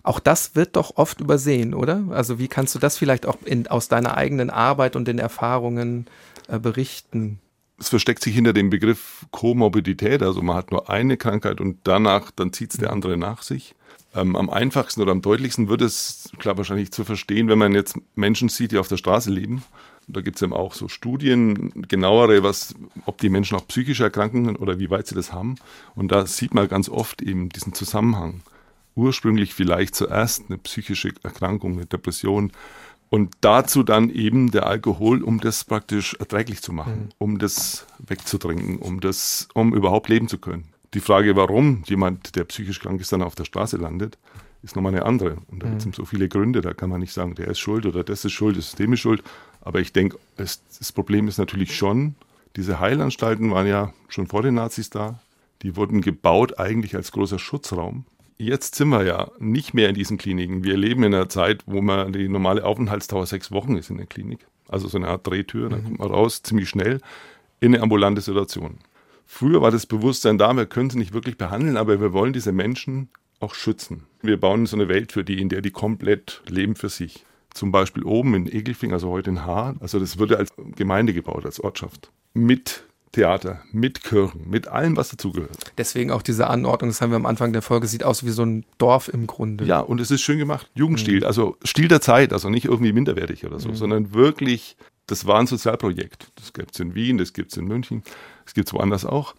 Auch das wird doch oft übersehen, oder? Also wie kannst du das vielleicht auch aus deiner eigenen Arbeit und den Erfahrungen berichten? Es versteckt sich hinter dem Begriff Komorbidität, also man hat nur eine Krankheit und danach, dann zieht es der andere nach sich. Am einfachsten oder am deutlichsten wird es, klar, wahrscheinlich zu verstehen, wenn man jetzt Menschen sieht, die auf der Straße leben. Da gibt es eben auch so Studien, genauere, ob die Menschen auch psychische Erkrankungen oder wie weit sie das haben. Und da sieht man ganz oft eben diesen Zusammenhang. Ursprünglich vielleicht zuerst eine psychische Erkrankung, eine Depression und dazu dann eben der Alkohol, um das praktisch erträglich zu machen, um das wegzutrinken, um überhaupt leben zu können. Die Frage, warum jemand, der psychisch krank ist, dann auf der Straße landet, ist nochmal eine andere. Und da gibt es so viele Gründe, da kann man nicht sagen, der ist schuld oder das ist schuld, das System ist schuld. Aber ich denke, das Problem ist natürlich schon, diese Heilanstalten waren ja schon vor den Nazis da. Die wurden gebaut eigentlich als großer Schutzraum. Jetzt sind wir ja nicht mehr in diesen Kliniken. Wir leben in einer Zeit, wo man die normale Aufenthaltsdauer 6 Wochen ist in der Klinik. Also so eine Art Drehtür, dann kommt man raus, ziemlich schnell, in eine ambulante Situation. Früher war das Bewusstsein da, wir können sie nicht wirklich behandeln, aber wir wollen diese Menschen auch schützen. Wir bauen so eine Welt für die, in der die komplett leben für sich. Zum Beispiel oben in Egelfing, also heute in Haar. Also das wurde als Gemeinde gebaut, als Ortschaft. Mit Theater, mit Kirchen, mit allem, was dazugehört. Deswegen auch diese Anordnung, das haben wir am Anfang der Folge, sieht aus wie so ein Dorf im Grunde. Ja, und es ist schön gemacht. Jugendstil, also Stil der Zeit, also nicht irgendwie minderwertig oder so, sondern wirklich, das war ein Sozialprojekt. Das gibt es in Wien, das gibt es in München, das gibt es woanders auch.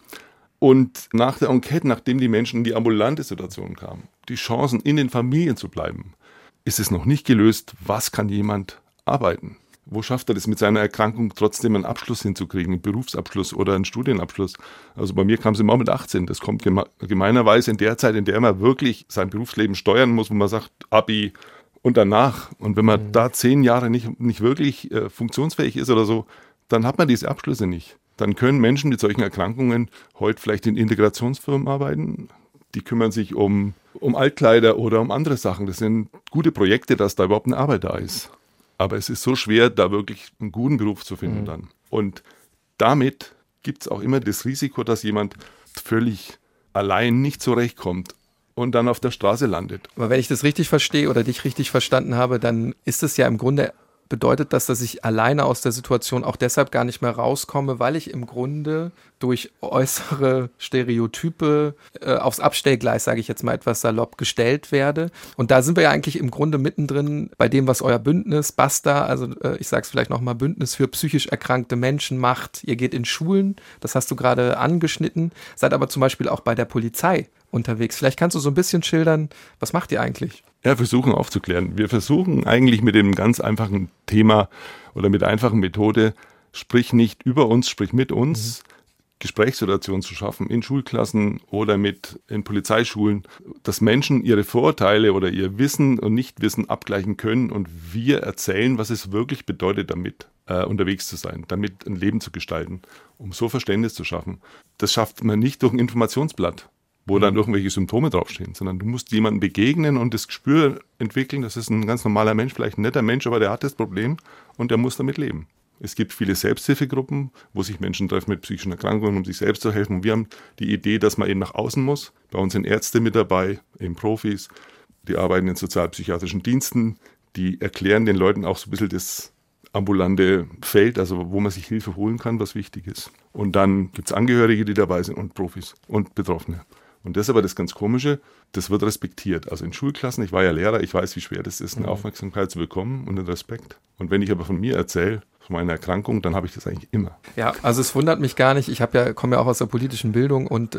Und nach der Enquete, nachdem die Menschen in die ambulante Situation kamen, die Chancen in den Familien zu bleiben, ist es noch nicht gelöst, was kann jemand arbeiten? Wo schafft er das mit seiner Erkrankung trotzdem einen Abschluss hinzukriegen, einen Berufsabschluss oder einen Studienabschluss? Also bei mir kam es immer mit 18. Das kommt gemeinerweise in der Zeit, in der man wirklich sein Berufsleben steuern muss, wo man sagt, Abi und danach. Und wenn man da 10 Jahre nicht wirklich funktionsfähig ist oder so, dann hat man diese Abschlüsse nicht. Dann können Menschen mit solchen Erkrankungen heute vielleicht in Integrationsfirmen arbeiten. Die kümmern sich um Altkleider oder um andere Sachen. Das sind gute Projekte, dass da überhaupt eine Arbeit da ist. Aber es ist so schwer, da wirklich einen guten Beruf zu finden dann. Und damit gibt es auch immer das Risiko, dass jemand völlig allein nicht zurechtkommt und dann auf der Straße landet. Aber wenn ich das richtig verstehe oder dich richtig verstanden habe, dann ist es ja im Grunde, bedeutet das, dass ich alleine aus der Situation auch deshalb gar nicht mehr rauskomme, weil ich im Grunde durch äußere Stereotype aufs Abstellgleis, sage ich jetzt mal etwas salopp, gestellt werde. Und da sind wir ja eigentlich im Grunde mittendrin bei dem, was euer Bündnis BASTA, also ich sage es vielleicht nochmal, Bündnis für psychisch erkrankte Menschen macht. Ihr geht in Schulen, das hast du gerade angeschnitten, seid aber zum Beispiel auch bei der Polizei unterwegs. Vielleicht kannst du so ein bisschen schildern, was macht ihr eigentlich? Ja, versuchen aufzuklären. Wir versuchen eigentlich mit dem ganz einfachen Thema oder mit der einfachen Methode, sprich nicht über uns, sprich mit uns, Gesprächssituationen zu schaffen in Schulklassen oder in Polizeischulen, dass Menschen ihre Vorurteile oder ihr Wissen und Nichtwissen abgleichen können und wir erzählen, was es wirklich bedeutet, damit unterwegs zu sein, damit ein Leben zu gestalten, um so Verständnis zu schaffen. Das schafft man nicht durch ein Informationsblatt, wo dann irgendwelche Symptome draufstehen, sondern du musst jemandem begegnen und das Gespür entwickeln, das ist ein ganz normaler Mensch, vielleicht ein netter Mensch, aber der hat das Problem und der muss damit leben. Es gibt viele Selbsthilfegruppen, wo sich Menschen treffen mit psychischen Erkrankungen, um sich selbst zu helfen. Und wir haben die Idee, dass man eben nach außen muss. Bei uns sind Ärzte mit dabei, eben Profis, die arbeiten in sozialpsychiatrischen Diensten, die erklären den Leuten auch so ein bisschen das ambulante Feld, also wo man sich Hilfe holen kann, was wichtig ist. Und dann gibt es Angehörige, die dabei sind und Profis und Betroffene. Und das ist aber das ganz Komische, das wird respektiert. Also in Schulklassen, ich war ja Lehrer, ich weiß, wie schwer das ist, eine Aufmerksamkeit zu bekommen und einen Respekt. Und wenn ich aber von mir erzähle, von meiner Erkrankung, dann habe ich das eigentlich immer. Ja, also es wundert mich gar nicht. Ich komme ja auch aus der politischen Bildung und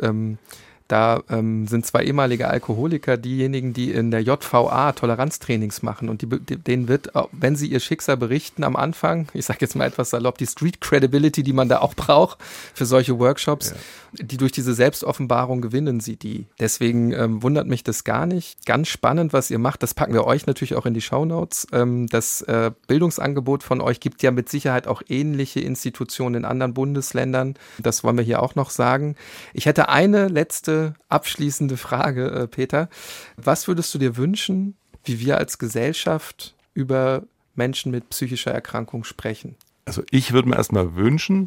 da sind 2 ehemalige Alkoholiker diejenigen, die in der JVA Toleranztrainings machen und denen wird, wenn sie ihr Schicksal berichten am Anfang, ich sage jetzt mal etwas salopp, die Street Credibility, die man da auch braucht für solche Workshops, die durch diese Selbstoffenbarung gewinnen sie die. Deswegen wundert mich das gar nicht. Ganz spannend, was ihr macht. Das packen wir euch natürlich auch in die Shownotes. Das Bildungsangebot von euch gibt ja mit Sicherheit auch ähnliche Institutionen in anderen Bundesländern. Das wollen wir hier auch noch sagen. Ich hätte eine letzte abschließende Frage, Peter. Was würdest du dir wünschen, wie wir als Gesellschaft über Menschen mit psychischer Erkrankung sprechen? Also ich würde mir erstmal wünschen,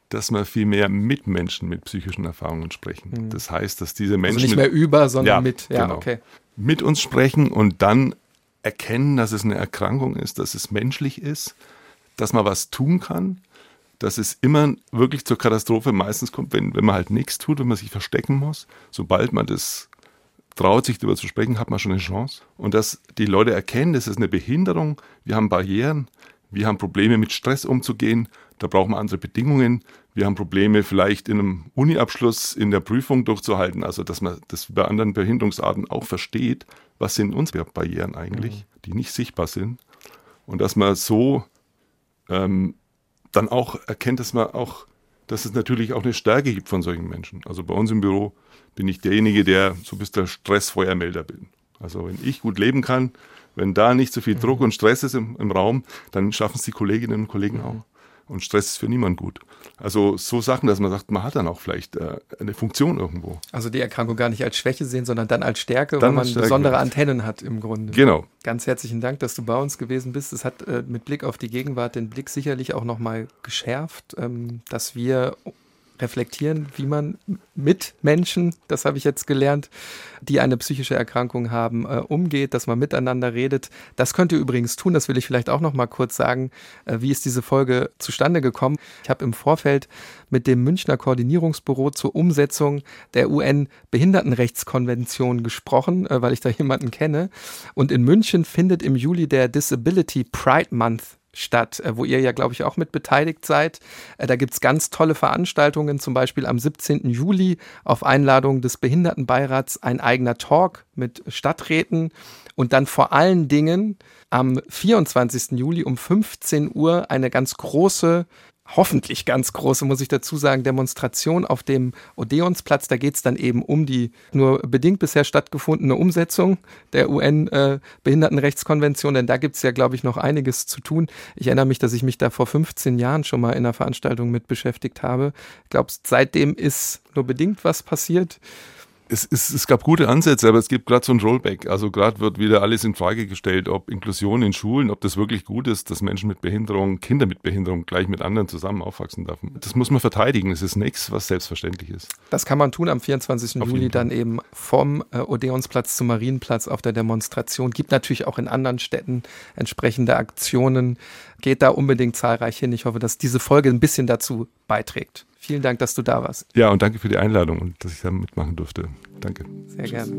dass wir viel mehr mit Menschen mit psychischen Erfahrungen sprechen. Das heißt, dass diese Menschen also nicht mehr über, sondern mit. Ja, genau. Okay. Mit uns sprechen und dann erkennen, dass es eine Erkrankung ist, dass es menschlich ist, dass man was tun kann, dass es immer wirklich zur Katastrophe meistens kommt, wenn man halt nichts tut, wenn man sich verstecken muss. Sobald man das traut, sich darüber zu sprechen, hat man schon eine Chance. Und dass die Leute erkennen, das ist eine Behinderung, wir haben Barrieren, wir haben Probleme mit Stress umzugehen, da brauchen wir andere Bedingungen. Wir haben Probleme vielleicht in einem Uni-Abschluss in der Prüfung durchzuhalten, also dass man das bei anderen Behinderungsarten auch versteht, was sind unsere Barrieren eigentlich, die nicht sichtbar sind. Und dass man so dann auch erkennt, dass es natürlich auch eine Stärke gibt von solchen Menschen. Also bei uns im Büro bin ich derjenige, der so bis der Stressfeuermelder bin. Also wenn ich gut leben kann, wenn da nicht so viel Druck und Stress ist im Raum, dann schaffen es die Kolleginnen und Kollegen auch. Und Stress ist für niemanden gut. Also so Sachen, dass man sagt, man hat dann auch vielleicht eine Funktion irgendwo. Also die Erkrankung gar nicht als Schwäche sehen, sondern dann als Stärke, weil man besondere Antennen hat im Grunde. Genau. Ganz herzlichen Dank, dass du bei uns gewesen bist. Es hat mit Blick auf die Gegenwart den Blick sicherlich auch nochmal geschärft, dass wir reflektieren, wie man mit Menschen, das habe ich jetzt gelernt, die eine psychische Erkrankung haben, umgeht, dass man miteinander redet. Das könnt ihr übrigens tun, das will ich vielleicht auch noch mal kurz sagen. Wie ist diese Folge zustande gekommen? Ich habe im Vorfeld mit dem Münchner Koordinierungsbüro zur Umsetzung der UN-Behindertenrechtskonvention gesprochen, weil ich da jemanden kenne. Und in München findet im Juli der Disability Pride Month statt, wo ihr ja, glaube ich, auch mit beteiligt seid. Da gibt's ganz tolle Veranstaltungen, zum Beispiel am 17. Juli auf Einladung des Behindertenbeirats ein eigener Talk mit Stadträten und dann vor allen Dingen am 24. Juli um 15 Uhr eine ganz große, hoffentlich ganz große, muss ich dazu sagen, Demonstration auf dem Odeonsplatz. Da geht es dann eben um die nur bedingt bisher stattgefundene Umsetzung der UN-Behindertenrechtskonvention, denn da gibt es ja, glaube ich, noch einiges zu tun. Ich erinnere mich, dass ich mich da vor 15 Jahren schon mal in einer Veranstaltung mit beschäftigt habe. Ich glaube, seitdem ist nur bedingt was passiert. Es gab gute Ansätze, aber es gibt gerade so ein Rollback. Also gerade wird wieder alles in Frage gestellt, ob Inklusion in Schulen, ob das wirklich gut ist, dass Menschen mit Behinderung, Kinder mit Behinderung gleich mit anderen zusammen aufwachsen dürfen. Das muss man verteidigen. Es ist nichts, was selbstverständlich ist. Das kann man tun am 24. Juli dann eben vom Odeonsplatz zum Marienplatz auf der Demonstration. Gibt natürlich auch in anderen Städten entsprechende Aktionen. Geht da unbedingt zahlreich hin. Ich hoffe, dass diese Folge ein bisschen dazu beiträgt. Vielen Dank, dass du da warst. Ja, und danke für die Einladung und dass ich da mitmachen durfte. Danke. Sehr gerne.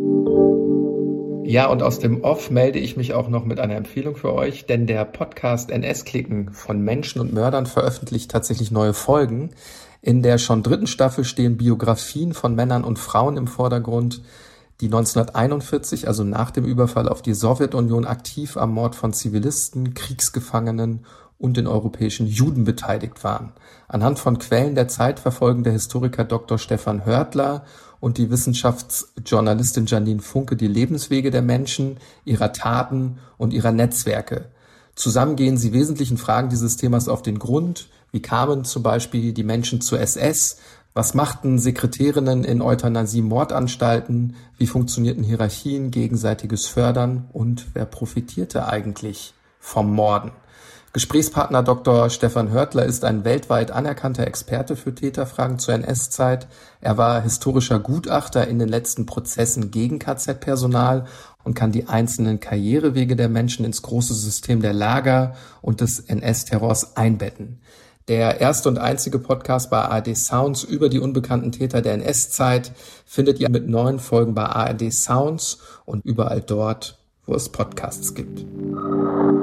Ja, und aus dem Off melde ich mich auch noch mit einer Empfehlung für euch, denn der Podcast NS-Klicken von Menschen und Mördern veröffentlicht tatsächlich neue Folgen. In der schon 3. Staffel stehen Biografien von Männern und Frauen im Vordergrund, die 1941, also nach dem Überfall auf die Sowjetunion, aktiv am Mord von Zivilisten, Kriegsgefangenen und den europäischen Juden beteiligt waren. Anhand von Quellen der Zeit verfolgen der Historiker Dr. Stefan Hörtler und die Wissenschaftsjournalistin Janine Funke die Lebenswege der Menschen, ihrer Taten und ihrer Netzwerke. Zusammen gehen sie wesentlichen Fragen dieses Themas auf den Grund. Wie kamen zum Beispiel die Menschen zur SS? Was machten Sekretärinnen in Euthanasie-Mordanstalten? Wie funktionierten Hierarchien, gegenseitiges Fördern? Und wer profitierte eigentlich vom Morden? Gesprächspartner Dr. Stefan Hörtler ist ein weltweit anerkannter Experte für Täterfragen zur NS-Zeit. Er war historischer Gutachter in den letzten Prozessen gegen KZ-Personal und kann die einzelnen Karrierewege der Menschen ins große System der Lager und des NS-Terrors einbetten. Der erste und einzige Podcast bei ARD Sounds über die unbekannten Täter der NS-Zeit findet ihr mit 9 Folgen bei ARD Sounds und überall dort, wo es Podcasts gibt.